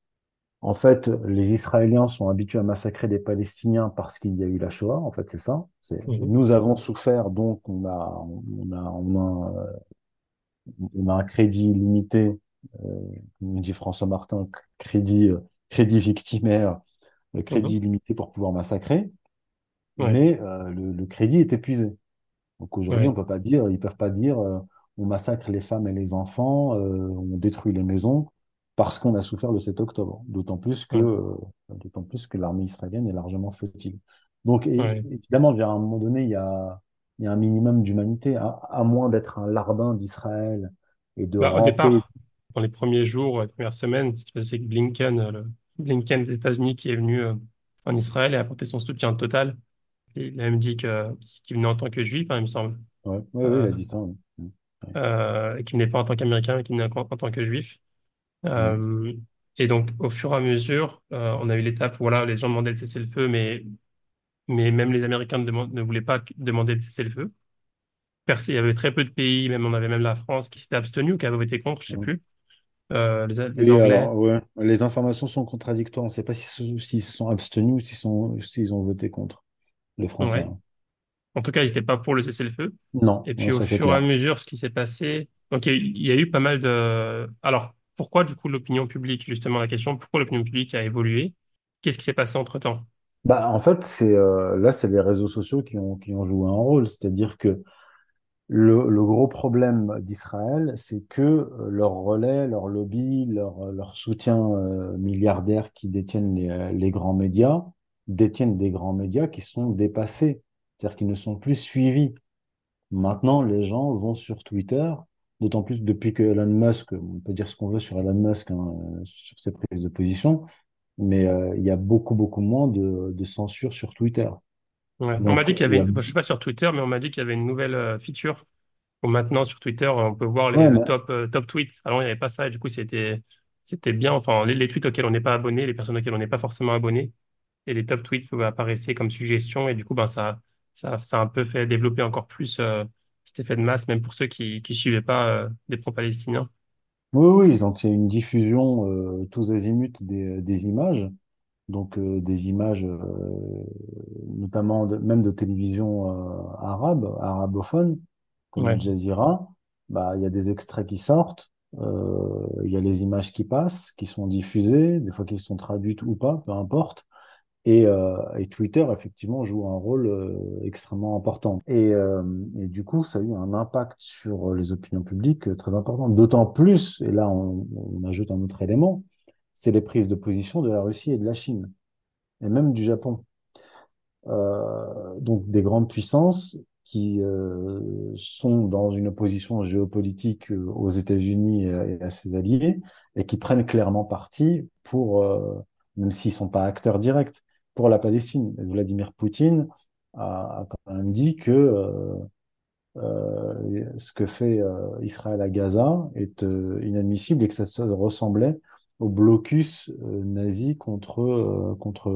En fait, les Israéliens sont habitués à massacrer des Palestiniens parce qu'il y a eu la Shoah. En fait, c'est ça. C'est, mhm, nous avons souffert, donc on a, on a, on a, euh, on a un crédit limité, euh, comme dit François Martin, crédit, euh, crédit victimaire, euh, mhm, crédit limité pour pouvoir massacrer. ouais, Mais euh, le, le crédit est épuisé. Donc aujourd'hui, on ouais, peut pas dire, ils peuvent pas dire, euh, on massacre les femmes et les enfants, euh, on détruit les maisons parce qu'on a souffert le sept octobre. D'autant plus que, ouais, euh, d'autant plus que l'armée israélienne est largement fautive. Donc et- ouais. évidemment, je veux dire, à un moment donné, il y a, il y a un minimum d'humanité, à, à moins d'être un larbin d'Israël et de Bah, au ramper. départ, dans les premiers jours, les premières semaines, c'est passé que Blinken, euh, le Blinken des États-Unis qui est venu euh, en Israël et a apporté son soutien total. Et il a même dit que, qu'il venait en tant que juif, hein, il me semble. Ouais, ouais, ouais, il Euh, a dit ça. Oui. Mm. Ouais. euh, et qu'il venait pas en tant qu'Américain, mais qu'il venait en, en tant que juif. Mm. Euh, et donc, au fur et à mesure, euh, on a eu l'étape où voilà, les gens demandaient de cesser le feu, mais, mais même les Américains ne, demandent- ne voulaient pas demander de cesser le feu. Perso- Il y avait très peu de pays, même on avait même la France qui s'était abstenue ou qui avait voté contre, je sais Mm. plus. Euh, les, les Oui, Anglais. alors, ouais, les informations sont contradictoires. On ne sait pas si se- s'ils se sont abstenus ou s'ils sont, s'ils ont voté contre, les Français. Ouais. Hein. En tout cas, ils n'étaient pas pour le cessez-le-feu. Non, Et non, puis, au ça c'est fur et à clair. mesure, ce qui s'est passé, donc il y a eu il y a eu pas mal de. Alors, pourquoi du coup l'opinion publique, justement, la question, pourquoi l'opinion publique a évolué? Qu'est-ce qui s'est passé entre-temps? Bah, en fait, c'est euh, là, c'est les réseaux sociaux qui ont, qui ont joué un rôle. C'est-à-dire que le, le gros problème d'Israël, c'est que euh, leur relais, leur lobby, leur, leur soutien euh, milliardaire qui détiennent les, euh, les grands médias, détiennent des grands médias qui sont dépassés. C'est-à-dire qu'ils ne sont plus suivis. Maintenant, les gens vont sur Twitter, d'autant plus depuis que Elon Musk, on peut dire ce qu'on veut sur Elon Musk, hein, euh, sur ses prises de position, mais euh, il y a beaucoup, beaucoup moins de, de censure sur Twitter. Ouais. On m'a Donc, dit qu'il y il avait y a... une... bon, je suis pas sur Twitter, mais on m'a dit qu'il y avait une nouvelle euh, feature où maintenant sur Twitter, on peut voir les, Ouais, le mais top, euh, top tweets. Alors, il n'y avait pas ça, et du coup, c'était, c'était bien. Enfin, les, les tweets auxquels on n'est pas abonné, les personnes auxquelles on n'est pas forcément abonné. et les top tweets apparaissaient comme suggestions, et du coup, ben, ça, ça, ça a un peu fait développer encore plus euh, cet effet de masse, même pour ceux qui qui suivaient pas euh, des pro-palestiniens. Oui, oui, donc c'est une diffusion euh, tous azimuts des, des images, donc euh, des images euh, notamment de- même de télévision euh, arabe, arabophone, comme Al Ouais. Jazeera. Bah, il y a des extraits qui sortent, euh, il y a les images qui passent, qui sont diffusées, des fois qui sont traduites ou pas, peu importe. Et, euh, et Twitter, effectivement, joue un rôle euh, extrêmement important. Et, euh, et du coup, ça a eu un impact sur les opinions publiques euh, très important. D'autant plus, et là, on, on ajoute un autre élément, c'est les prises de position de la Russie et de la Chine, et même du Japon. Euh, donc, des grandes puissances qui euh, sont dans une opposition géopolitique euh, aux États-Unis et, à et à ses alliés, et qui prennent clairement parti pour, euh, même s'ils sont pas acteurs directs, pour la Palestine. Vladimir Poutine a, a quand même dit que euh, euh, ce que fait euh, Israël à Gaza est euh, inadmissible et que ça se ressemblait au blocus euh, nazi contre, euh, contre,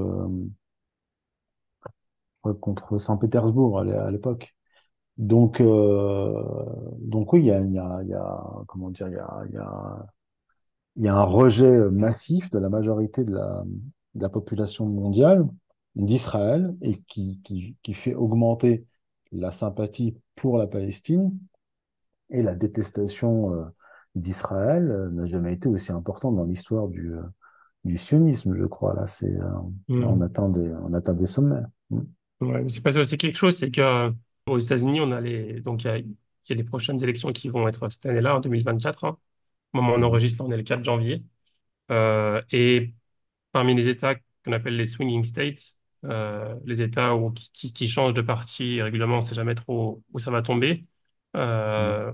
euh, contre Saint-Pétersbourg à l'é- à l'époque. Donc, euh, donc oui, il y a, il y a, il y a, comment dire, il y a, il y a, il y a un rejet massif de la majorité de la, de la population mondiale d'Israël et qui, qui, qui fait augmenter la sympathie pour la Palestine et la détestation euh, d'Israël euh, n'a jamais été aussi importante dans l'histoire du, euh, du sionisme, je crois. Là, c'est, euh, là, on Mm. atteint des, on atteint des sommets. Mm. Ouais, mais c'est passé aussi quelque chose, c'est que euh, aux États-Unis, on a les donc il y a, il y a les prochaines élections qui vont être cette année-là, en deux mille vingt-quatre, hein. Au moment où on Mm. enregistre, là, on est le quatre janvier. Euh, et parmi les États qu'on appelle les swinging states, euh, les États où, qui, qui qui changent de parti régulièrement, on ne sait jamais trop où ça va tomber. Mm. euh,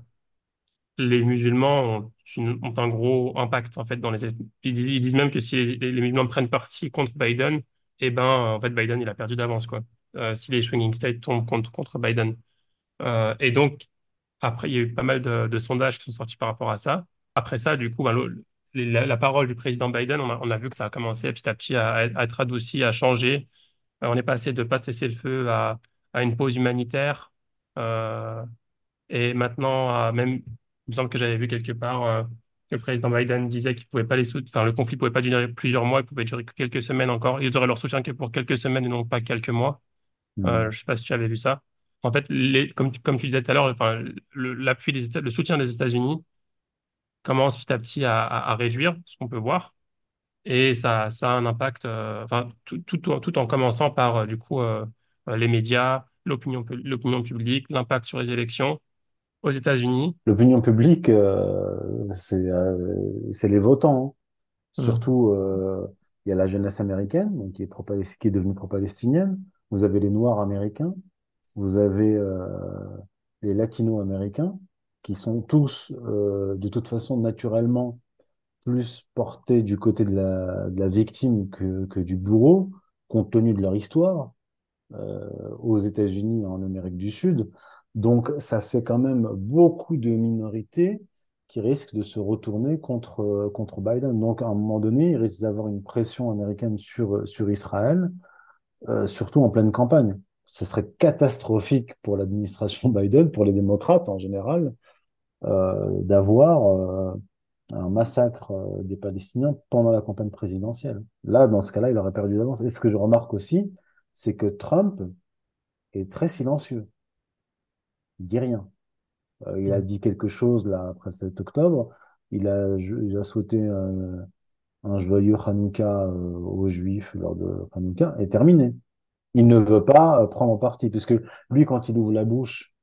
les musulmans ont, une- ont un gros impact en fait dans les. Ils disent, ils disent même que si les, les musulmans prennent parti contre Biden, eh ben en fait Biden il a perdu d'avance quoi. Euh, si les swinging states tombent contre contre Biden. Euh, et donc après il y a eu pas mal de, de sondages qui sont sortis par rapport à ça. Après ça, du coup, ben, le- les- la, la parole du président Biden, on a, on a vu que ça a commencé petit à petit à, à être adouci, à changer. Euh, on est passé de pas de cesser le feu à, à une pause humanitaire. Euh, et maintenant, euh, même, il me semble que j'avais vu quelque part euh, que le président Biden disait qu'il pouvait pas les sout- enfin, le conflit pouvait pas durer plusieurs mois, il pouvait durer que quelques semaines encore. Ils auraient leur soutien que pour quelques semaines et non pas quelques mois. Euh, Mm. je sais pas si tu avais vu ça. En fait, les, comme tu, comme tu disais tout à l'heure, enfin, le, l'appui des États, le soutien des États-Unis commence petit à petit à, à, à réduire, ce qu'on peut voir. Et ça, ça a un impact, euh, enfin, tout, tout, en- tout en commençant par, euh, du coup, euh, euh, les médias, l'opinion, pu- l'opinion publique, l'impact sur les élections aux États-Unis. L'opinion publique, euh, c'est euh, c'est les votants, hein. Hum, Surtout, euh, il y a la jeunesse américaine, donc qui est, pro qui est devenue pro-palestinienne. Vous avez les Noirs américains, vous avez euh, les Latino-américains, qui sont tous, euh, de toute façon, naturellement, plus portés du côté de la, de la victime que, que du bourreau, compte tenu de leur histoire euh, aux États-Unis et en Amérique du Sud. Donc, ça fait quand même beaucoup de minorités qui risquent de se retourner contre, euh, contre Biden. Donc, à un moment donné, il risque d'avoir une pression américaine sur, sur Israël, euh, surtout en pleine campagne. Ce serait catastrophique pour l'administration Biden, pour les démocrates en général, euh, d'avoir euh, un massacre euh, des Palestiniens pendant la campagne présidentielle. Là, dans ce cas-là, il aurait perdu d'avance. Et ce que je remarque aussi, c'est que Trump est très silencieux. Il dit rien. Euh, il a hum, dit quelque chose là après sept octobre. Il a, il a souhaité euh, un joyeux Hanouka euh, aux Juifs lors de Hanouka et terminé. Il ne veut pas euh, prendre parti, puisque lui, quand il ouvre la bouche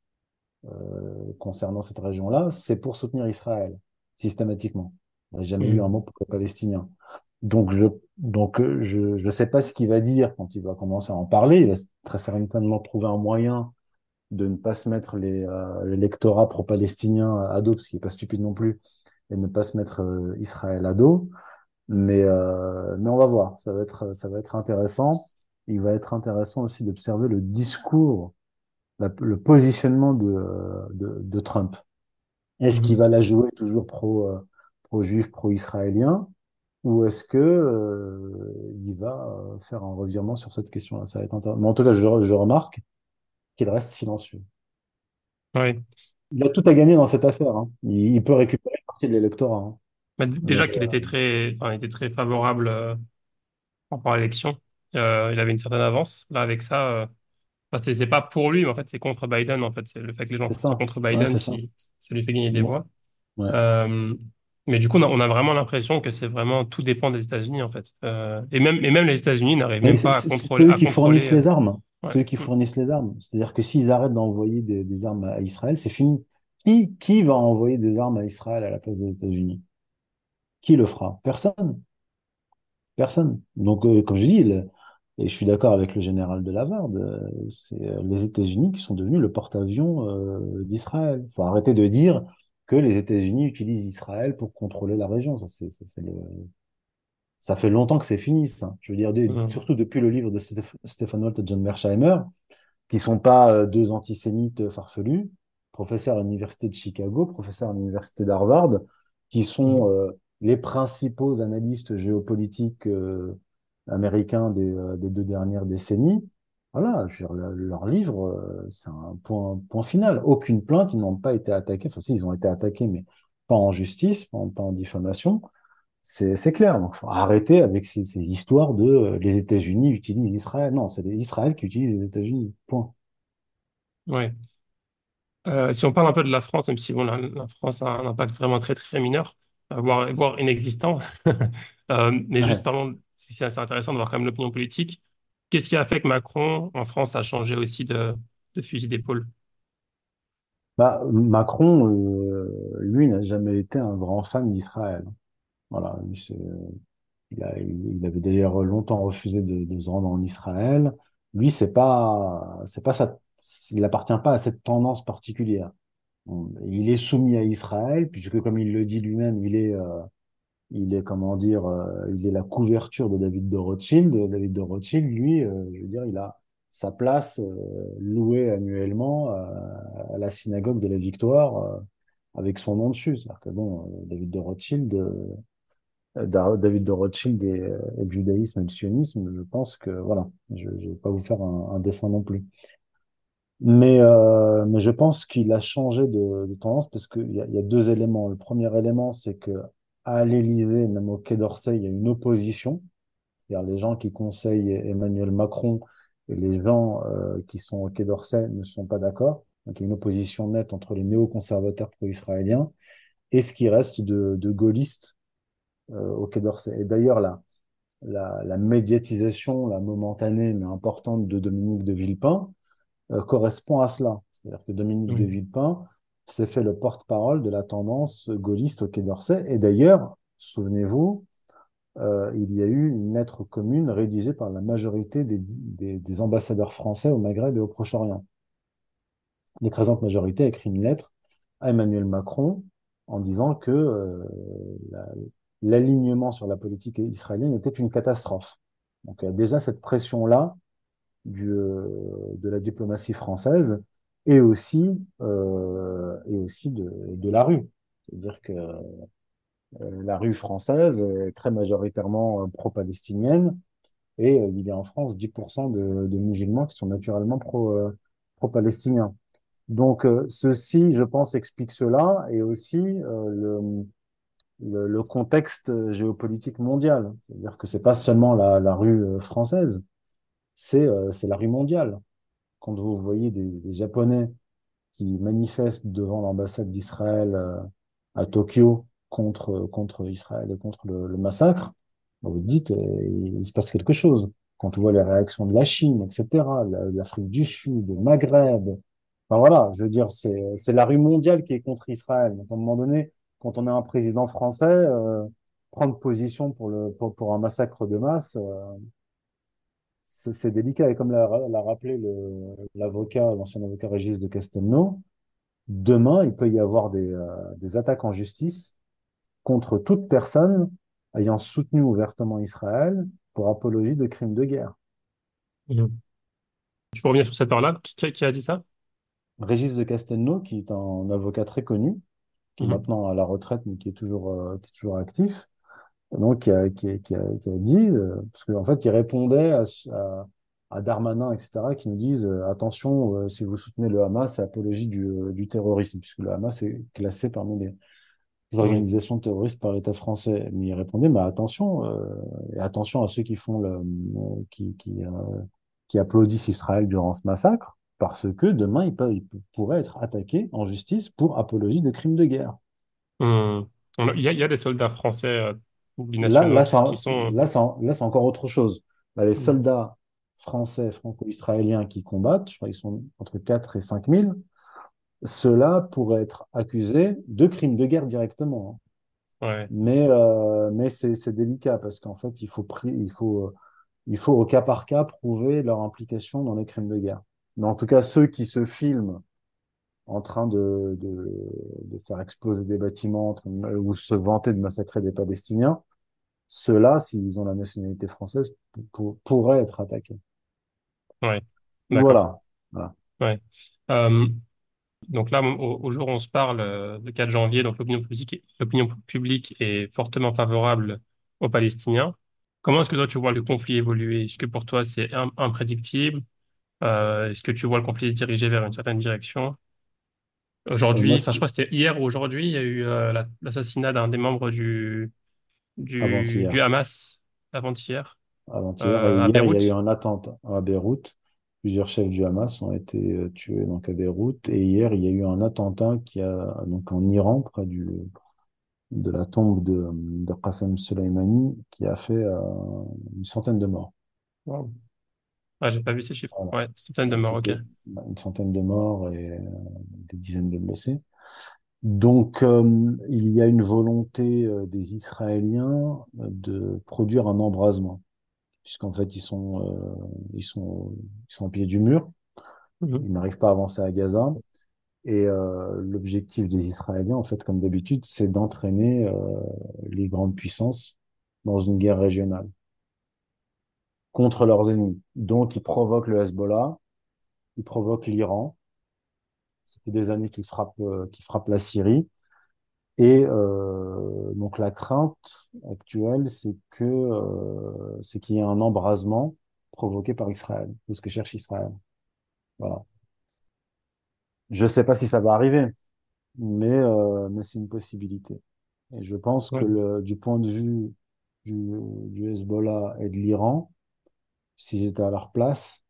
euh, concernant cette région-là, c'est pour soutenir Israël, systématiquement. Il n'a jamais eu un hum, mot pour les Palestiniens. Donc, je donc euh, je je sais pas ce qu'il va dire quand il va commencer à en parler. Il va très certainement trouver un moyen de ne pas se mettre les, euh, l'électorat pro-palestinien à dos, parce qu'il n'est pas stupide non plus, et de ne pas se mettre euh, Israël à dos. Mais, euh, mais on va voir, ça va être, ça va être intéressant. Il va être intéressant aussi d'observer le discours, la- le positionnement de, euh, de, de Trump. Est-ce qu'il hum. va la jouer toujours pro, euh, pro-juif, pro-israélien, ou est-ce que euh, il va euh, faire un revirement sur cette question-là? Ça va être intéressant. Mais en tout cas, je, je remarque qu'il reste silencieux. Oui. Il a tout à gagner dans cette affaire, hein. Il, il peut récupérer une partie de l'électorat, hein. Mais d- Mais déjà qu'il était très, enfin, il était très favorable euh, par rapport à l'élection. Euh, il avait une certaine avance. Là, avec ça, euh, enfin, c'est c'est pas pour lui, mais en fait, c'est contre Biden. En fait, c'est le fait que les gens c'est soient ça. contre Ouais, Biden c'est ça. qui, ça lui fait gagner des Bon, voix. ouais. Euh, mais du coup, on a, on a vraiment l'impression que c'est vraiment tout dépend des États-Unis, en fait. Euh, et même, et même les États-Unis n'arrivent Mais même c'est pas à c'est- c'est contrôler, eux à qui contrôler. fournissent euh, les armes. ouais. C'est eux qui Mm. fournissent les armes. C'est-à-dire que s'ils arrêtent d'envoyer des, des armes à Israël, c'est fini. Qui, qui va envoyer des armes à Israël à la place des États-Unis? Qui le fera? Personne. Personne. Donc, euh, comme je dis, le- et je suis d'accord avec le général de Lavarde, euh, c'est euh, les États-Unis qui sont devenus le porte-avions euh, d'Israël. Il faut arrêter de dire que les États-Unis utilisent Israël pour contrôler la région. Ça, c'est, ça, c'est le- ça fait longtemps que c'est fini, ça. Je veux dire, de- Mm. surtout depuis le livre de Steph- Stephen Walt et John Mearsheimer, qui sont pas euh, deux antisémites farfelus, professeurs à l'université de Chicago, professeurs à l'université d'Harvard, qui sont Mm. euh, les principaux analystes géopolitiques euh, américains des, euh, des deux dernières décennies. Voilà, je veux dire, le- leur livre, euh, c'est un point, point final. Aucune plainte, ils n'ont pas été attaqués. Enfin, si, ils ont été attaqués, mais pas en justice, pas en, pas en diffamation. C'est c'est clair. Donc, faut arrêter avec ces, ces histoires de euh, les États-Unis utilisent Israël. Non, c'est Israël qui utilise les États-Unis. Point. Ouais. Euh, si on parle un peu de la France, même si bon, la, la France a un impact vraiment très très mineur, euh, voire, voire inexistant, Euh, mais juste Ouais. parlons, si c'est assez intéressant de voir quand même l'opinion politique. Qu'est-ce qui a fait que Macron, en France, a changé aussi de, de fusil d'épaule? Bah, Macron, euh, lui, n'a jamais été un grand fan d'Israël. Voilà, lui, c'est- il a, il, il avait d'ailleurs longtemps refusé de, de se rendre en Israël. Lui, c'est pas, c'est pas ça, il appartient pas à cette tendance particulière. Bon, il est soumis à Israël, puisque comme il le dit lui-même, il est, euh, il est, comment dire, euh, il est la couverture de David de Rothschild. David de Rothschild, lui, euh, je veux dire, il a sa place euh, louée annuellement euh, à la synagogue de la Victoire euh, avec son nom dessus. C'est-à-dire que bon, euh, David de Rothschild, euh, Da- David de Rothschild et, euh, et le judaïsme et le sionisme, je pense que voilà, je ne vais pas vous faire un, un dessin non plus. Mais, euh, mais je pense qu'il a changé de, de tendance parce qu'il y a, il y a deux éléments. Le premier élément, c'est que à l'Élysée, même au Quai d'Orsay, il y a une opposition. C'est-à-dire les gens qui conseillent Emmanuel Macron et les gens euh, qui sont au Quai d'Orsay ne sont pas d'accord. Donc il y a une opposition nette entre les néoconservateurs pro-israéliens et ce qui reste de, de gaullistes euh, au Quai d'Orsay. Et d'ailleurs, la, la, la médiatisation, la momentanée mais importante de Dominique de Villepin, euh, correspond à cela. C'est-à-dire que Dominique de Oui. Villepin s'est fait le porte-parole de la tendance gaulliste au Quai d'Orsay. Et d'ailleurs, souvenez-vous, euh, il y a eu une lettre commune rédigée par la majorité des, des, des ambassadeurs français au Maghreb et au Proche-Orient. L'écrasante majorité a écrit une lettre à Emmanuel Macron en disant que euh, la- l'alignement sur la politique israélienne était une catastrophe. Donc il y a déjà cette pression-là du, euh, de la diplomatie française et aussi, euh, et aussi de, de la rue. C'est-à-dire que euh, la rue française est très majoritairement euh, pro-palestinienne et euh, il y a en France dix pour cent de, de musulmans qui sont naturellement pro, euh, pro-palestiniens. Donc, euh, ceci, je pense, explique cela et aussi euh, le, le, le contexte géopolitique mondial. C'est-à-dire que c'est pas seulement la, la rue euh, française, c'est euh, c'est la rue mondiale. Quand vous voyez des, des Japonais qui manifestent devant l'ambassade d'Israël euh, à Tokyo contre, contre Israël et contre le, le massacre, vous vous dites, euh, il, se passe quelque chose. Quand on voit les réactions de la Chine, et cetera, la- l'Afrique du Sud, le Maghreb, enfin voilà, je veux dire, c'est, c'est la rue mondiale qui est contre Israël. Donc, à un moment donné, quand on est un président français, euh, prendre position pour, le, pour, pour un massacre de masse, euh, c'est c'est délicat. Et comme l'a l'a rappelé le- l'avocat, l'ancien avocat Régis de Castelnau, demain, il peut y avoir des, euh, des attaques en justice contre toute personne ayant soutenu ouvertement Israël pour apologie de crimes de guerre. Mhm. Tu peux revenir sur cette heure-là? Qui, qui- qui a dit ça? Régis de Castelnau, qui est un avocat très connu, qui est Mhm. maintenant à la retraite, mais qui est toujours, euh, qui est toujours actif, Donc, qui a, qui a, qui a, qui a dit, euh, parce qu'en fait, il répondait à, à, à Darmanin, et cetera, qui nous disent euh, attention, euh, si vous soutenez le Hamas, c'est apologie du, euh, du terrorisme, puisque le Hamas est classé parmi les, les Oui. organisations terroristes par l'État français. Mais il répondait, mais attention, euh, et attention à ceux qui font le, euh, qui, qui, euh, qui applaudissent Israël durant ce massacre, parce que demain, ils peuvent, ils pourraient être attaqués en justice pour apologie de crimes de guerre. Hmm. On a- Il y a, il y a des soldats français euh, ou Là, binationaux là, qui, ça, qui sont. là, ça, là, c'est encore autre chose. Là, les Hmm. soldats français, franco-israéliens qui combattent, je crois qu'ils sont entre quatre et cinq mille, ceux-là pourraient être accusés de crimes de guerre directement, hein. Ouais. Mais, euh, mais c'est, c'est délicat parce qu'en fait, il faut, pri- il faut, euh, il faut au cas par cas prouver leur implication dans les crimes de guerre. Mais en tout cas, ceux qui se filment en train de, de, de faire exploser des bâtiments en train de- ou se vanter de massacrer des Palestiniens, ceux-là, s'ils ont la nationalité française, pour- pourraient être attaqués. Ouais. D'accord. Voilà. Voilà. Ouais. Euh, donc là, au, au jour où on se parle, euh, le quatre janvier, donc l'opinion publique, l'opinion publique est fortement favorable aux Palestiniens. Comment est-ce que toi tu vois le conflit évoluer? Est-ce que pour toi c'est im- imprédictible? Euh, est-ce que tu vois le conflit dirigé vers une certaine direction? Euh, moi, Aujourd'hui, ce enfin je qui- crois que c'était hier ou aujourd'hui, il y a eu euh, la- l'assassinat d'un des membres du, du, avant-hier, du Hamas avant-hier avant-hier et euh, à hier, il y a eu Beyrouth. un attentat à Beyrouth. Plusieurs chefs du Hamas ont été euh, tués donc à Beyrouth. Et hier, il y a eu un attentat qui a donc en Iran, près du, de la tombe de, de Qassem Soleimani, qui a fait euh, une centaine de morts. Wow. Ah, j'ai pas vu ces chiffres. Voilà. Ouais, centaines de morts, ok. C'était une centaine de morts et euh, des dizaines de blessés. Donc, euh, il y a une volonté euh, des Israéliens euh, de produire un embrasement, puisqu'en fait, ils sont, euh, ils sont, ils sont au pied du mur, Mhm. ils n'arrivent pas à avancer à Gaza. Et euh, l'objectif des Israéliens, en fait, comme d'habitude, c'est d'entraîner euh, les grandes puissances dans une guerre régionale contre leurs ennemis. Donc, ils provoquent le Hezbollah, ils provoquent l'Iran. Ça fait des années qu'ils frappent, euh, qu'ils frappent la Syrie. Et euh, donc la crainte actuelle, c'est que euh, c'est qu'il y ait un embrasement provoqué par Israël. C'est ce que cherche Israël. Voilà. Je ne sais pas si ça va arriver, mais, euh, mais c'est une possibilité. Et je pense que Ouais, le, du point de vue du, du Hezbollah et de l'Iran, si j'étais à leur place,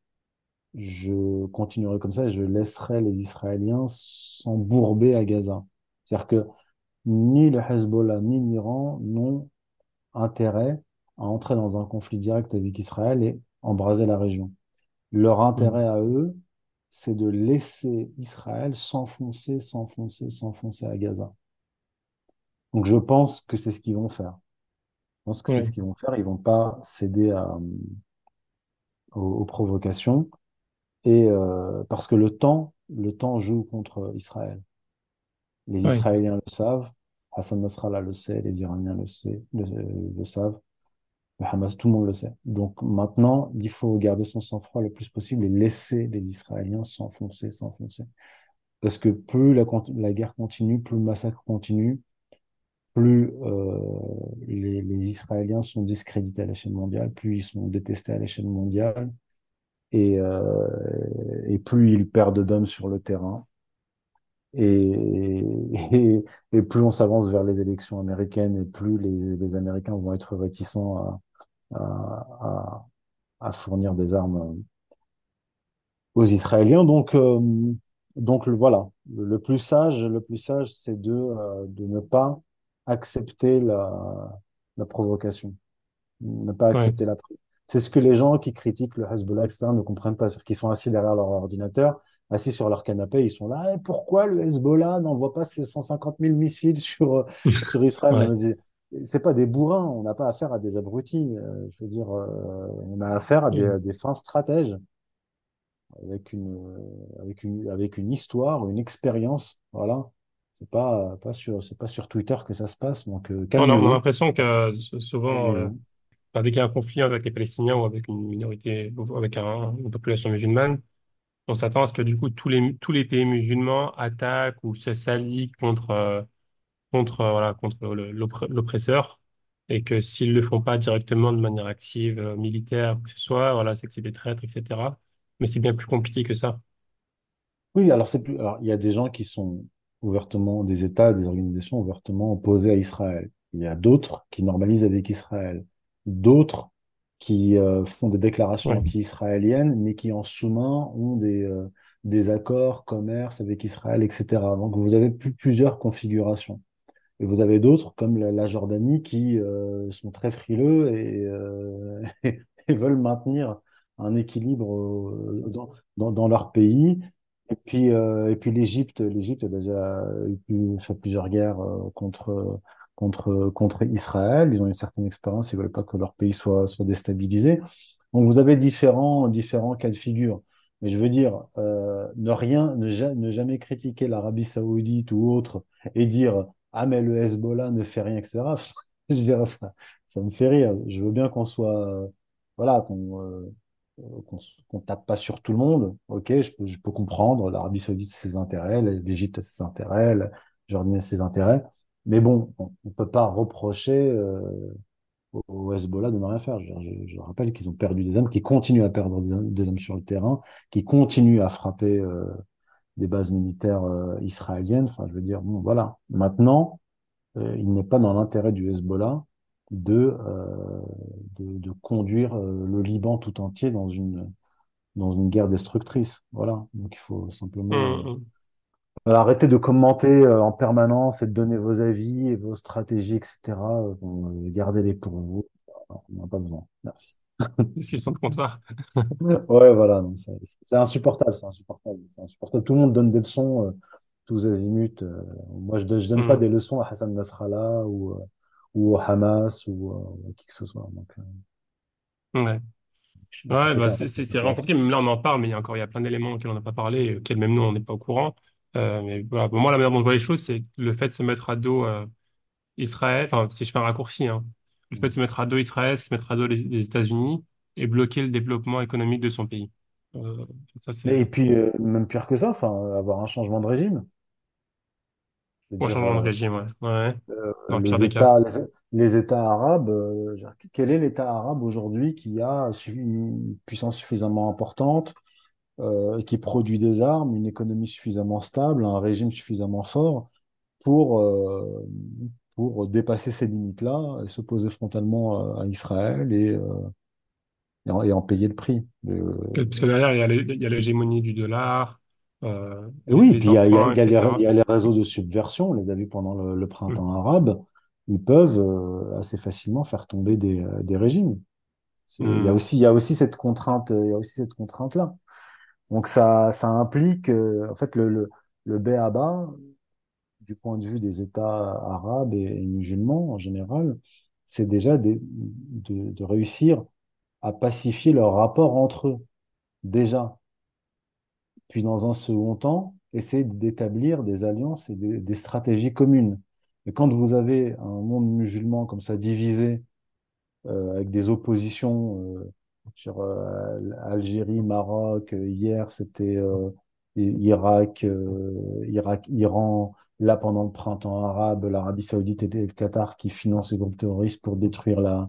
je continuerais comme ça et je laisserais les Israéliens s'embourber à Gaza. C'est-à-dire que ni le Hezbollah ni l'Iran n'ont intérêt à entrer dans un conflit direct avec Israël et embraser la région. Leur Mhm. intérêt à eux, c'est de laisser Israël s'enfoncer, s'enfoncer, s'enfoncer à Gaza. Donc je pense que c'est ce qu'ils vont faire. Je pense que c'est ce Ouais, qu'ils vont faire. Ils vont pas céder à, aux, aux provocations et euh, parce que le temps, le temps joue contre Israël. Les ouais, Israéliens le savent, Hassan Nasrallah le sait, les Iraniens le, sait, le, le savent. Le Hamas, tout le monde le sait. Donc maintenant, il faut garder son sang-froid le plus possible et laisser les Israéliens s'enfoncer, s'enfoncer. Parce que plus la, con- la guerre continue, plus le massacre continue, plus euh, les, les Israéliens sont discrédités à l'échelle mondiale, plus ils sont détestés à l'échelle mondiale, et, euh, et plus ils perdent d'hommes sur le terrain. Et, et, et plus on s'avance vers les élections américaines, et plus les, les Américains vont être réticents à, à, à, à fournir des armes aux Israéliens. Donc, euh, donc le- voilà, le, le plus sage, le plus sage, c'est de, euh, de ne pas accepter la, la provocation, ne pas ouais. accepter la prise. C'est ce que les gens qui critiquent le Hezbollah, et cetera, ne comprennent pas, c'est qu'ils sont assis derrière leur ordinateur, assis sur leur canapé, ils sont là, eh, pourquoi le Hezbollah n'envoie pas ses cent cinquante mille missiles sur, euh, sur Israël? Non, Ouais, mais c'est pas des bourrins, on n'a pas affaire à des abrutis. Euh, je veux dire, euh, on a affaire à des, ouais, à des fins stratèges avec une, euh, avec une, avec une histoire, une expérience. Voilà. C'est pas, pas sur, c'est pas sur Twitter que ça se passe. Donc, euh, On a, on a calmez-vous. l'impression que euh, souvent, euh, Calmez-vous. enfin, dès qu'il y a un conflit avec les Palestiniens ou avec une minorité, ou avec un- une population musulmane, on s'attend à ce que du coup tous les, tous les pays musulmans attaquent ou se s'allient contre, euh, contre, euh, voilà, contre le- l'oppre- l'oppresseur. et que s'ils le font pas directement de manière active, euh, militaire, ou que ce soit, voilà, c'est que c'est des traîtres, et cetera. Mais c'est bien plus compliqué que ça. Oui, alors c'est plus. Alors, il y a des gens qui sont ouvertement, des États, des organisations ouvertement opposées à Israël. Il y a d'autres qui normalisent avec Israël. D'autres qui euh, font des déclarations Ouais. anti-israéliennes, mais qui en sous-main ont des, euh, des accords, commerce avec Israël, et cetera. Donc vous avez plus, plusieurs configurations. Et vous avez d'autres, comme la, la Jordanie, qui euh, sont très frileux et, euh, et veulent maintenir un équilibre euh, dans, dans, dans leur pays. Et puis, euh, et puis l'Égypte, l'Égypte a déjà eu plus- fait plusieurs guerres euh, contre, contre, contre Israël. Ils ont une certaine expérience, ils ne veulent pas que leur pays soit, soit déstabilisé. Donc vous avez différents, différents cas de figure. Mais je veux dire, euh, ne rien, ne, ja- ne jamais critiquer l'Arabie Saoudite ou autre et dire ah, mais le Hezbollah ne fait rien, et cetera. Je veux dire, ça, ça me fait rire. Je veux bien qu'on soit, euh, voilà, qu'on euh, qu'on s- qu'on tape pas sur tout le monde. Ok, je peux, je peux comprendre. L'Arabie Saoudite a ses intérêts, l'Égypte a ses intérêts, la Jordanie a ses intérêts. Mais bon, on ne peut pas reprocher euh, au au Hezbollah de ne rien faire. Je, veux dire, je- je rappelle qu'ils ont perdu des hommes, qu'ils continuent à perdre des hommes, des hommes sur le terrain, qui continuent à frapper euh, des bases militaires euh, israéliennes. Enfin, je veux dire, bon, voilà. Maintenant, euh, il n'est pas dans l'intérêt du Hezbollah de, euh, de, de conduire euh, le Liban tout entier dans une, dans une guerre destructrice. Voilà. Donc il faut simplement euh, Hum, hum. voilà, arrêter de commenter euh, en permanence et de donner vos avis et vos stratégies, et cetera. Euh, bon, euh, gardez-les pour vous. On n'en a pas besoin. Merci. Discussion de comptoir. Ouais, voilà. non, C'est c'est insupportable. C'est insupportable. C'est insupportable. Tout le monde donne des leçons. Euh, tous azimuts. Euh, moi, je ne donne pas Hum. des leçons à Hassan Nasrallah ou, euh, ou au Hamas ou euh, à qui que ce soit. Donc, euh, Ouais. ch- Ouais, bah chacun c'est reste à c'est- sa c'est vraiment place. compliqué. Même là, on en parle, mais il y a encore, il y a plein d'éléments auxquels on n'a pas parlé, et auxquels même nous, on n'est pas au courant. Euh, mais voilà, pour moi, la manière dont je vois les choses, c'est le fait de se mettre à dos euh, Israël, enfin, si je fais un raccourci, hein, le fait de se mettre à dos Israël, c'est se mettre à dos les, les États-Unis et bloquer le développement économique de son pays. Euh, ça, c'est Mais, et puis, euh, même pire que ça, enfin, euh, avoir un changement de régime. Je veux un dire, changement de euh, régime, ouais. Ouais. euh, Dans le pire les des cas. États, les, les États arabes, euh, je veux dire, quel est l'État arabe aujourd'hui qui a su- une puissance suffisamment importante, euh, qui produit des armes, une économie suffisamment stable, un régime suffisamment fort pour, euh, pour dépasser ces limites-là et s'opposer frontalement à, à Israël et, euh, et, en, et en payer le prix. Le- Parce que derrière, il y a les- il y a l'hégémonie du dollar, euh, et les, oui, les puis il y a, il y a- emprunts, il y a les, il y et cetera. a les réseaux de subversion, on les a vus pendant le, le Mm. printemps arabe, ils peuvent euh, assez facilement faire tomber des, euh, des régimes. C'est- Il y a Mm. aussi, il y a aussi cette contrainte, il y a aussi cette contrainte-là. Donc ça, ça implique, euh, en fait, le, le, le b a ba du point de vue des États arabes et, et musulmans en général, c'est déjà des- de, de réussir à pacifier leur rapport entre eux, déjà. Puis dans un second temps, essayer d'établir des alliances et des, des stratégies communes. Et quand vous avez un monde musulman comme ça divisé, euh, avec des oppositions euh, sur euh, Algérie, Maroc, euh, hier c'était euh, Irak, euh, Irak, Iran, là pendant le printemps arabe, l'Arabie Saoudite et le Qatar qui financent les groupes terroristes pour détruire la,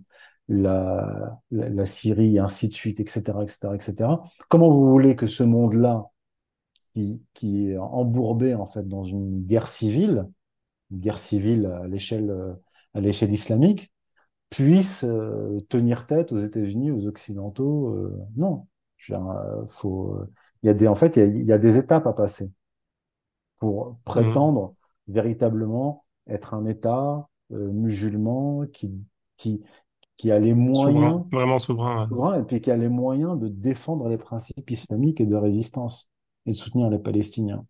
la, la, la Syrie, et ainsi de suite, et cetera, et cetera, et cetera. Comment vous voulez que ce monde-là, qui, qui est embourbé en fait dans une guerre civile, une guerre civile à l'échelle euh, à l'échelle islamique, puisse euh, tenir tête aux États-Unis, aux Occidentaux. Euh, non. Je veux dire, euh, faut, euh, il y a des, en fait, il y a, il y a des étapes à passer pour Mm. prétendre véritablement être un État euh, musulman qui, qui, qui a les Souverain, moyens, vraiment souverain. Ouais. souverain, et puis qui a les moyens de défendre les principes islamiques et de résistance et de soutenir les Palestiniens.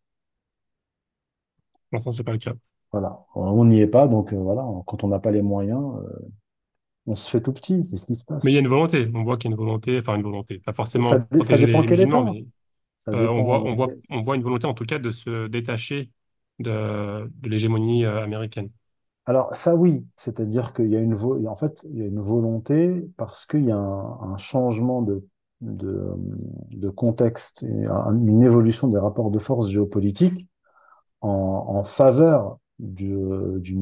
Pour l'instant, c'est pas le cas. Voilà. On n'y est pas, donc euh, voilà, quand on n'a pas les moyens, euh, on se fait tout petit, c'est ce qui se Mais il y a passe. une volonté. On voit qu'il y a une volonté, enfin une volonté, pas Ça, forcément ça, pour dé- ça protéger les, dépend les quel musulmans, État. mais Ça euh, on voit, dépend. on voit, on voit une volonté en tout cas de se détacher de, de l'hégémonie euh, américaine. Alors ça oui, c'est-à-dire qu'il y a une vo- en fait il y a une volonté parce qu'il y a un, un changement de, de, de contexte, et un- une évolution des rapports de force géopolitiques en, en faveur du, euh, du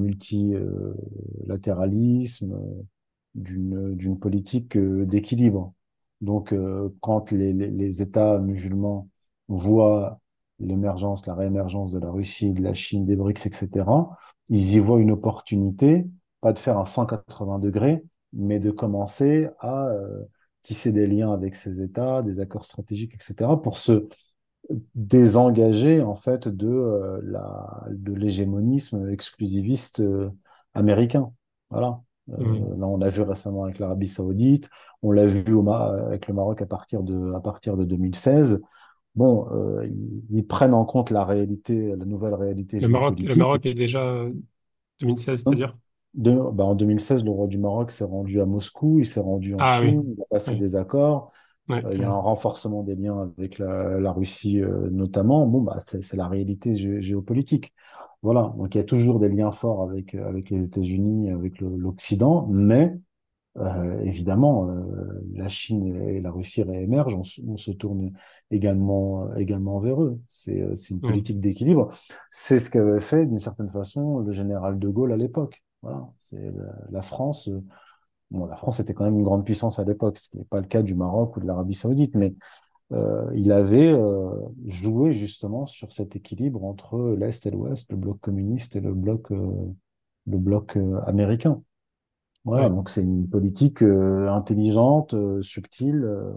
multilatéralisme, d'une d'une politique euh, d'équilibre. Donc, euh, quand les, les, les États musulmans voient l'émergence, la réémergence de la Russie, de la Chine, des BRICS, et cetera, ils y voient une opportunité, pas de faire un cent quatre-vingts degrés, mais de commencer à euh, tisser des liens avec ces États, des accords stratégiques, et cetera, pour se désengager en fait de euh, la de l'hégémonisme exclusiviste euh, américain. Voilà. Euh, Mhm. là, on l'a vu récemment avec l'Arabie Saoudite, on l'a vu au Ma- avec le Maroc à partir de à partir de deux mille seize. Bon, euh, ils, ils prennent en compte la réalité, la nouvelle réalité Le Maroc, le géopolitique. Maroc est déjà euh, deux mille seize, Donc, c'est-à-dire? de, bah, en deux mille seize, le roi du Maroc s'est rendu à Moscou, il s'est rendu en Ah oui, Chine, il a passé oui, des accords. oui, Euh, il y a oui, un renforcement des liens avec la, la Russie euh, notamment. Bon, bah, c'est c'est la réalité gé- géopolitique. Voilà. Donc, il y a toujours des liens forts avec, euh, avec les États-Unis, avec le- l'Occident, mais euh, évidemment, euh, la Chine et la Russie réémergent, on, se on se tourne également, également vers eux. C'est euh, c'est une oui, politique d'équilibre. C'est ce qu'avait fait, d'une certaine façon, le général de Gaulle à l'époque. Voilà. C'est la, la France. euh, Bon, la France était quand même une grande puissance à l'époque, ce qui n'est pas le cas du Maroc ou de l'Arabie Saoudite, mais euh, il avait euh, joué justement sur cet équilibre entre l'Est et l'Ouest, le bloc communiste et le bloc, euh, le bloc euh, américain. Voilà, oui, donc c'est une politique euh, intelligente, euh, subtile, euh,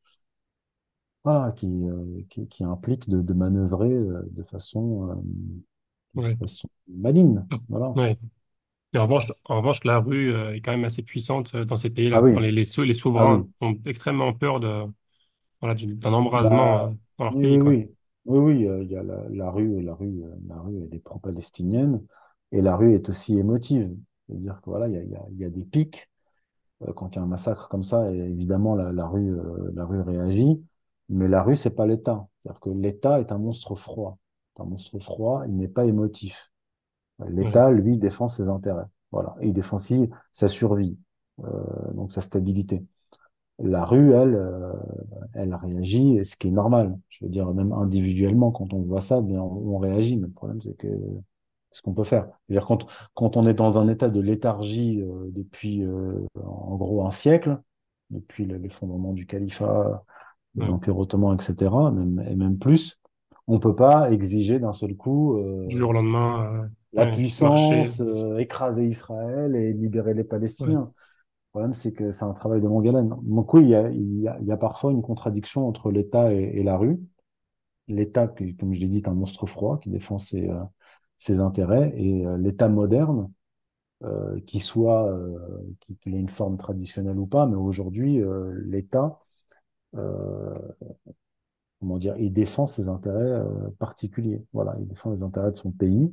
voilà, qui, euh, qui, qui implique de, de manœuvrer euh, de façon, euh, oui. de façon maligne. Voilà. Oui. Mais en revanche, en revanche, la rue euh, est quand même assez puissante euh, dans ces Ah pays-là. Enfin, oui, les, les, sou- les ah oui. souverains ont extrêmement peur de, voilà, du- d'un embrasement euh, Bah, dans leur oui, pays, oui, quoi. oui. Oui, oui, euh, il y a la, la rue, la rue, euh, la rue, elle est pro-palestinienne et la rue est aussi émotive. C'est-à-dire que voilà, il y a, il y a, il y a des pics. Euh, quand il y a un massacre comme ça, et évidemment, la, la rue, euh, la rue réagit. Mais la rue, c'est pas l'État. C'est-à-dire que l'État est un monstre froid. Un monstre froid, il n'est pas émotif. Oui, L'État, lui, défend ses intérêts. Voilà. Et il défend aussi sa survie, euh, donc sa stabilité. La rue, elle, euh, elle réagit, ce qui est normal. Je veux dire, même individuellement, quand on voit ça, bien, on, on réagit. Mais le problème, c'est que ce qu'on peut faire. C'est-à-dire, quand, quand on est dans un état de léthargie euh, depuis, euh, en gros, un siècle, depuis le- l'effondrement du califat, de oui. l'Empire ottoman, et cetera, même, et même plus, on peut pas exiger d'un seul coup Du euh, jour au lendemain, euh, la ouais, marcher. puissance, euh, écraser Israël et libérer les Ouais. Palestiniens. Le problème, c'est que c'est un travail de longue haleine. Donc oui, il y a, il y a, il y a parfois une contradiction entre l'État et, et la rue. L'État, qui, comme je l'ai dit, est un monstre froid qui défend ses, euh, ses intérêts, et euh, l'État moderne, euh, qui soit, euh, qui- qu'il ait une forme traditionnelle ou pas, mais aujourd'hui, euh, l'État, euh, comment dire, il défend ses intérêts euh, particuliers. Voilà, il défend les intérêts de son pays.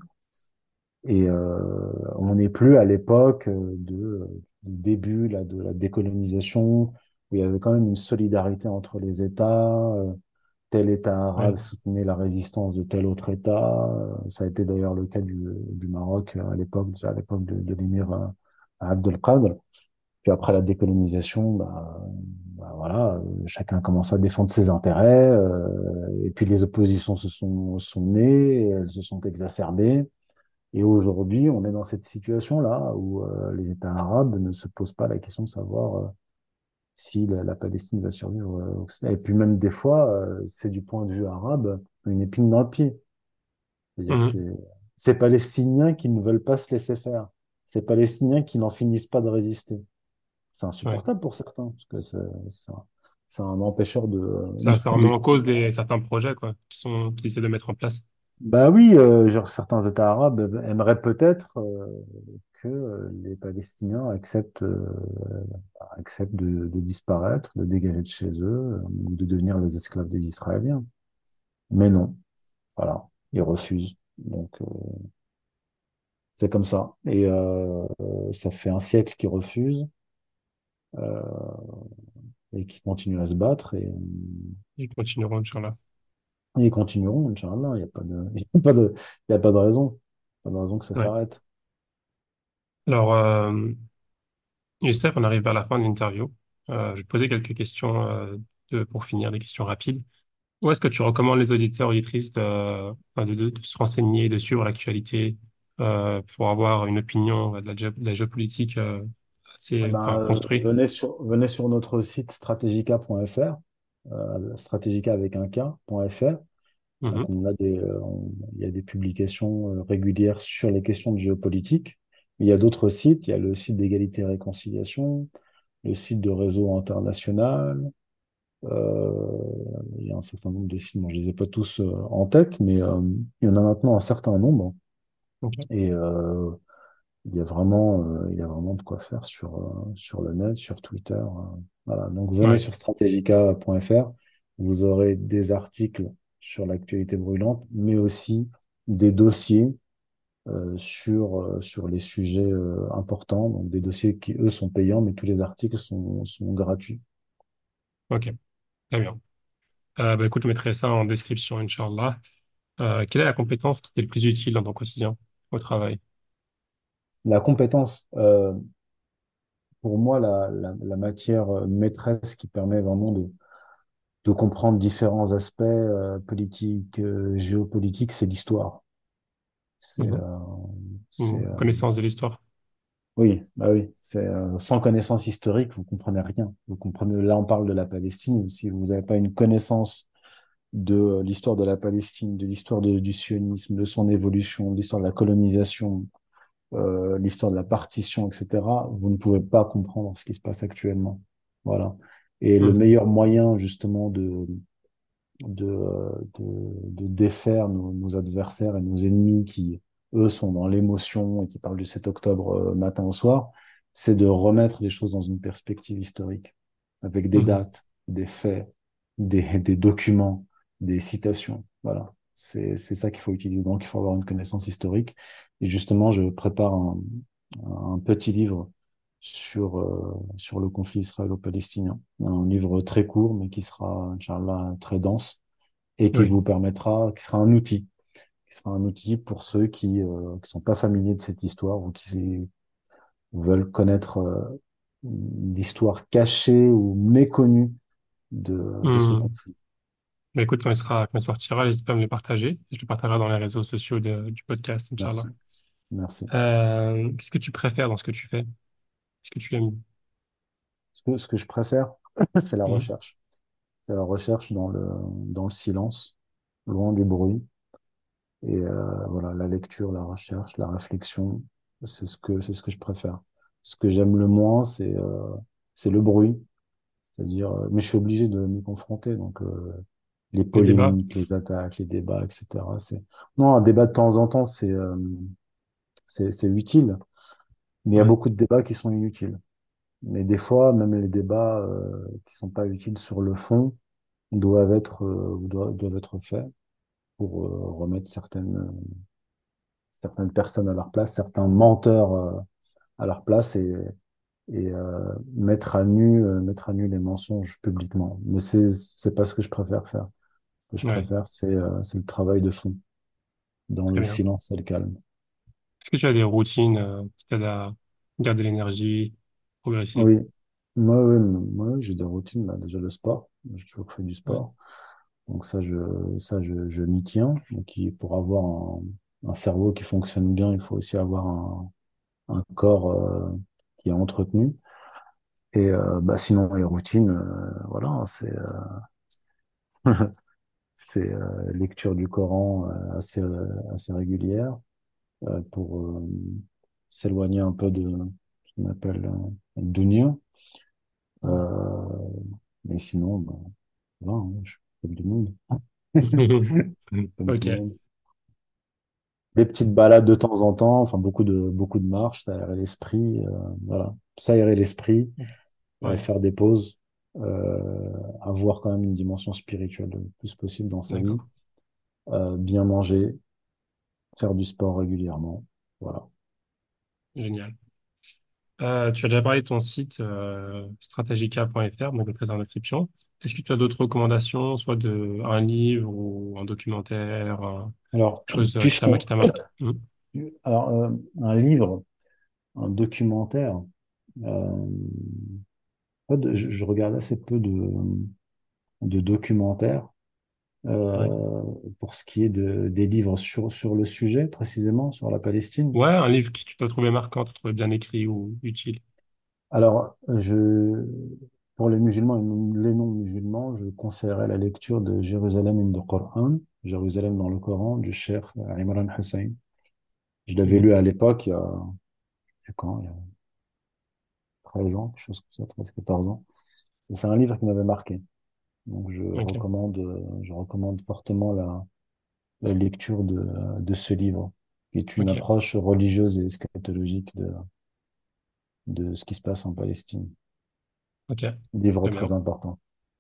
Et euh, on n'est plus à l'époque euh, de, euh, du début là, de la décolonisation, où il y avait quand même une solidarité entre les États. euh, tel État arabe Ouais. soutenait la résistance de tel autre État. euh, Ça a été d'ailleurs le cas du, du Maroc euh, à l'époque, à l'époque de, de l'émir euh, Abdelkader. Puis après la décolonisation, bah, bah voilà, euh, chacun commence à défendre ses intérêts. euh, et puis les oppositions se sont, sont nées, elles se sont exacerbées. Et aujourd'hui, on est dans cette situation-là où euh, les États arabes ne se posent pas la question de savoir euh, si la, la Palestine va survivre. euh, au Occident. Et puis même des fois, euh, c'est du point de vue arabe une épine dans le pied. C'est-à-dire que Mhm. c'est ces Palestiniens qui ne veulent pas se laisser faire. Ces Palestiniens qui n'en finissent pas de résister. C'est Ouais. insupportable pour certains, parce que c'est c'est un, c'est un empêcheur de, Ça, ça remet de en cause les, certains projets, quoi, qui sont, qui essaient de mettre en place. Bah oui, euh, genre certains États arabes aimeraient peut-être euh, que euh, les Palestiniens acceptent, euh, acceptent de, de disparaître, de dégager de chez eux, euh, ou de devenir les esclaves des Israéliens. Mais non, voilà, ils refusent. Donc euh, c'est comme ça. Et euh, euh, ça fait un siècle qu'ils refusent euh, et qu'ils continuent à se battre et, Ils continueront, Inch'Allah. et ils continueront, Inch'Allah. Il n'y a pas de, il y a pas de, il y a pas de raison, pas de raison que ça Ouais. s'arrête. Alors, euh, Youssef, on arrive vers la fin de l'interview. Euh, je vais te poser quelques questions euh, de- pour finir, des questions rapides. Où est-ce que tu recommandes les auditeurs auditrices de, enfin, de, de- de se renseigner, de suivre l'actualité? euh, pour avoir une opinion de la, gé- de la géopolitique euh, Eh assez ben, enfin, euh, construite? venez sur, venez sur notre site strategica point f r, euh, strategica avec un K, .fr. Donc, Mhm. on a des, euh, on- il y a des publications euh, régulières sur les questions de géopolitique. Il y a d'autres sites. Il y a le site d'égalité et réconciliation, le site de Réseau International. euh, il y a un certain nombre de sites. Bon, je les ai pas tous euh, en tête, mais euh, il y en a maintenant un certain nombre. Ok. Et euh, il y a vraiment, euh, il y a vraiment de quoi faire sur, euh, sur le net, sur Twitter. euh. Voilà. Donc, venez Ouais, sur strategica point f r. Vous aurez des articles sur l'actualité brûlante, mais aussi des dossiers euh, sur, euh, sur les sujets euh, importants. Donc, des dossiers qui, eux, sont payants, mais tous les articles sont, sont gratuits. ok, très bien. Euh, bah, écoute, je mettrai ça en description, Inch'Allah. Euh, quelle est la compétence qui t'est le plus utile dans ton quotidien au travail? La compétence, euh, pour moi, la, la, la matière euh, maîtresse qui permet vraiment de, de comprendre différents aspects euh, politiques, euh, géopolitiques, c'est l'histoire. C'est, Mhm. euh, c'est, Une euh, connaissance de l'histoire. oui, bah oui, c'est euh, sans connaissance historique, vous comprenez rien. Vous comprenez, là, on parle de la Palestine. Si vous n'avez pas une connaissance de euh, l'histoire de la Palestine, de l'histoire de- du sionisme, de son évolution, de l'histoire de la colonisation, euh, l'histoire de la partition, et cetera, vous ne pouvez pas comprendre ce qui se passe actuellement. Voilà. Et le Mhm. meilleur moyen, justement, de, de, euh, de, de défaire nos, nos adversaires et nos ennemis qui, eux, sont dans l'émotion et qui parlent du sept octobre euh, matin au soir, c'est de remettre les choses dans une perspective historique, avec des Mhm. dates, des faits, des, des documents, des citations. Voilà. C'est, c'est ça qu'il faut utiliser. Donc, il faut avoir une connaissance historique. Et justement, je prépare un, un petit livre sur, euh, sur le conflit israélo-palestinien. Un livre très court, mais qui sera, Inch'Allah, très dense et qui Oui. vous permettra, qui sera un outil, qui sera un outil pour ceux qui euh, qui sont pas familiers de cette histoire ou qui veulent connaître euh, l'histoire cachée ou méconnue de, de ce Mhm. conflit. Mais écoute, quand il sera, quand il sortira, n'hésite pas à me le partager. Je le partagerai dans les réseaux sociaux de- du podcast, Inch'Allah. Merci. Merci. Euh, qu'est-ce que tu préfères dans ce que tu fais? Qu'est-ce que tu aimes? Ce que, ce que je préfère, c'est la Mhm. recherche. C'est la recherche dans le, dans le silence, loin du bruit. Et euh, voilà, la lecture, la recherche, la réflexion, c'est ce que, c'est ce que je préfère. Ce que j'aime le moins, c'est euh, c'est le bruit. C'est-à-dire, euh, mais je suis obligé de m'y confronter. Donc, euh, les Les débats? polémiques, les attaques, les débats, et cetera. C'est... Non, un débat de temps en temps, c'est euh, c'est, c'est utile. Mais il y a Ouais, beaucoup de débats qui sont inutiles. Mais des fois, même les débats euh, qui sont pas utiles sur le fond doivent être, euh, doivent, doivent être faits pour euh, remettre certaines, euh, certaines personnes à leur place, certains menteurs euh, à leur place et, et euh, mettre à nu, euh, mettre à nu les mensonges publiquement. Mais c'est, c'est pas ce que je préfère faire. Ce que je ouais, préfère, c'est euh, c'est le travail de fond, dans très le bien. silence et le calme. Est-ce que tu as des routines euh, qui t'aident à garder l'énergie, progresser? Oui, moi, oui, moi, j'ai des routines. Bah, déjà le sport, j'ai toujours fait du Ouais, sport. Donc ça, je, ça, je, je m'y tiens. Donc, il- pour avoir un, un cerveau qui fonctionne bien, il faut aussi avoir un, un corps euh, qui est entretenu. Et euh, bah, sinon, les routines, euh, voilà, c'est euh, c'est euh, lecture du Coran euh, assez, euh, assez régulière euh, pour euh, s'éloigner un peu de ce qu'on appelle euh, le dunya. Euh, mais sinon, bah, voilà, hein, je suis comme tout le monde. Comme tout le Ok, monde. Des petites balades de temps en temps, enfin beaucoup de, beaucoup de marches, ça aérer l'esprit, euh, voilà. S'aérer l'esprit, euh, ouais, faire des pauses, euh, avoir quand même une dimension spirituelle le plus possible dans sa vie, d'accord, euh, bien manger, faire du sport régulièrement, voilà. génial. Euh, tu as déjà parlé de ton site euh, strategica point f r, donc le présent en description. Est-ce que tu as d'autres recommandations, soit de un livre ou un documentaire, euh, Alors, quelque chose euh, qui t'a mar- qui puisqu'on, t'a marqué? Mhm. alors, euh, un livre, un documentaire, euh, en fait, je, je regarde assez peu de, de documentaires. Ouais. Euh, pour ce qui est de, des livres sur, sur le sujet, précisément, sur la Palestine. Ouais, un livre que tu t'as trouvé marquant, t'as trouvé bien écrit ou utile. Alors, je, pour les musulmans et les non-musulmans, je conseillerais la lecture de Jérusalem in the Quran, Jérusalem dans le Coran, du cheikh Imran Hussein. Je l'avais Mhm. lu à l'époque, il y a, je sais quand, il y a treize ans, quelque chose comme ça, treize quatorze ans. Et c'est un livre qui m'avait marqué. Donc, je Ok, recommande, je recommande fortement la, la lecture de, de ce livre, qui est une ok, approche religieuse et eschatologique de, de ce qui se passe en Palestine. ok. Livre Très très bien, important.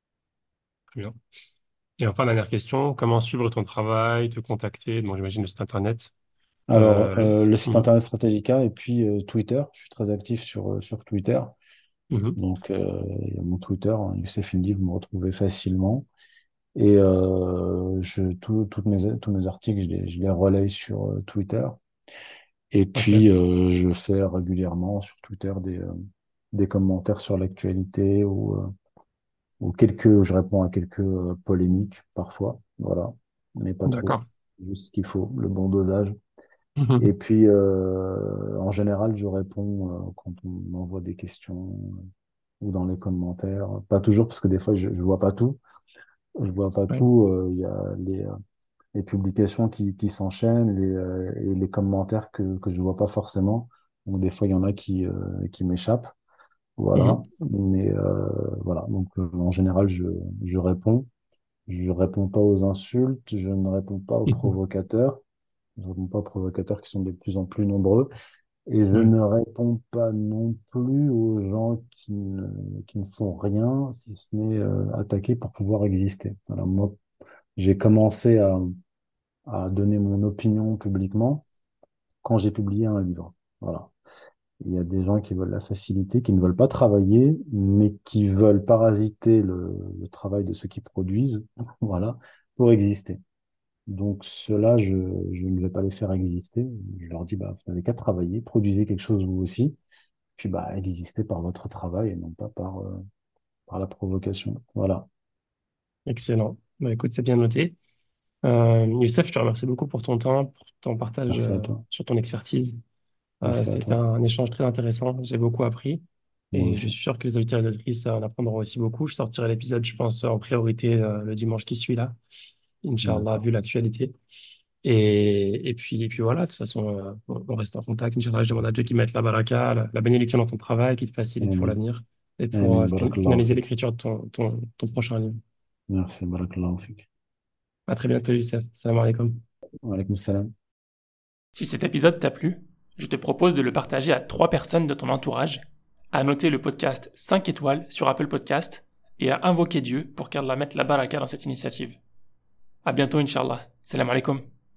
très bien. Et enfin, dernière question, comment suivre ton travail, te contacter? Bon, j'imagine le site internet. Alors, Euh, le- euh, le site Mhm. internet Stratégica et puis euh, Twitter. Je suis très actif sur, euh, sur Twitter. Mhm. Donc, euh, il y a mon Twitter, hein, Youssef Indy, vous me retrouvez facilement. Et euh, je, tout- toutes mes, tous mes articles, je les, je les relaye sur euh, Twitter. Et Ok. puis, euh, je fais régulièrement sur Twitter des, euh, des commentaires sur l'actualité ou, euh, ou quelques, je réponds à quelques euh, polémiques parfois. Voilà. Mais pas trop. D'accord. Juste ce qu'il faut, le bon dosage. Et Mhm. puis, euh, en général, je réponds euh, quand on m'envoie des questions euh, ou dans les commentaires. Pas toujours, parce que des fois, je, je vois pas tout. Je vois pas Ouais. tout. euh, Il y a les, euh, les publications qui, qui s'enchaînent les, euh, et les commentaires que, que je vois pas forcément. Donc, des fois, il y en a qui, euh, qui m'échappent. Voilà. Mhm. Mais euh, voilà. Donc, euh, en général, je, je réponds. Je réponds pas aux insultes. Je ne réponds pas aux Mhm. provocateurs. Je réponds pas aux provocateurs qui sont de plus en plus nombreux. Et je Ouais. ne réponds pas non plus aux gens qui ne, qui ne font rien, si ce n'est euh, attaquer pour pouvoir exister. Voilà, moi, j'ai commencé à, à donner mon opinion publiquement quand j'ai publié un livre. Voilà. Il y a des gens qui veulent la facilité, qui ne veulent pas travailler, mais qui veulent parasiter le, le travail de ceux qui produisent, voilà, pour exister. Donc, ceux-là, je, je ne vais pas les faire exister. Je leur dis, bah, vous n'avez qu'à travailler, produisez quelque chose vous aussi, puis bah, exister par votre travail et non pas par, euh, par la provocation. Voilà. Excellent. Bah, écoute, c'est bien noté. Euh, Youssef, je te remercie beaucoup pour ton temps, pour ton partage Merci à euh, toi. sur ton expertise. Euh, Merci à c'était toi. un échange très intéressant. J'ai beaucoup appris Moi et je aussi. suis sûr que les auditeurs et auditrices euh, en apprendront aussi beaucoup. Je sortirai l'épisode, je pense, en priorité euh, le dimanche qui suit là, Inch'Allah, D'accord. vu l'actualité. Et, et puis, et puis voilà, de toute façon, euh, on on reste en contact. Inch'Allah, je demande à Dieu qu'il mette la baraka, la, la bénédiction dans ton travail, qu'il te facilite pour Amen. l'avenir et pour Amen. euh, fin- Barakallahu finaliser fik. l'écriture de ton, ton, ton prochain livre. Merci. Barakallahu fik. À très bientôt, Youssef. Salam alaikum. Wa alaykoum salam. Si cet épisode t'a plu, je te propose de le partager à trois personnes de ton entourage, à noter le podcast cinq étoiles sur Apple Podcast et à invoquer Dieu pour qu'Allah mette la baraka dans cette initiative. À bientôt, Inch'Allah. Salam alaikum.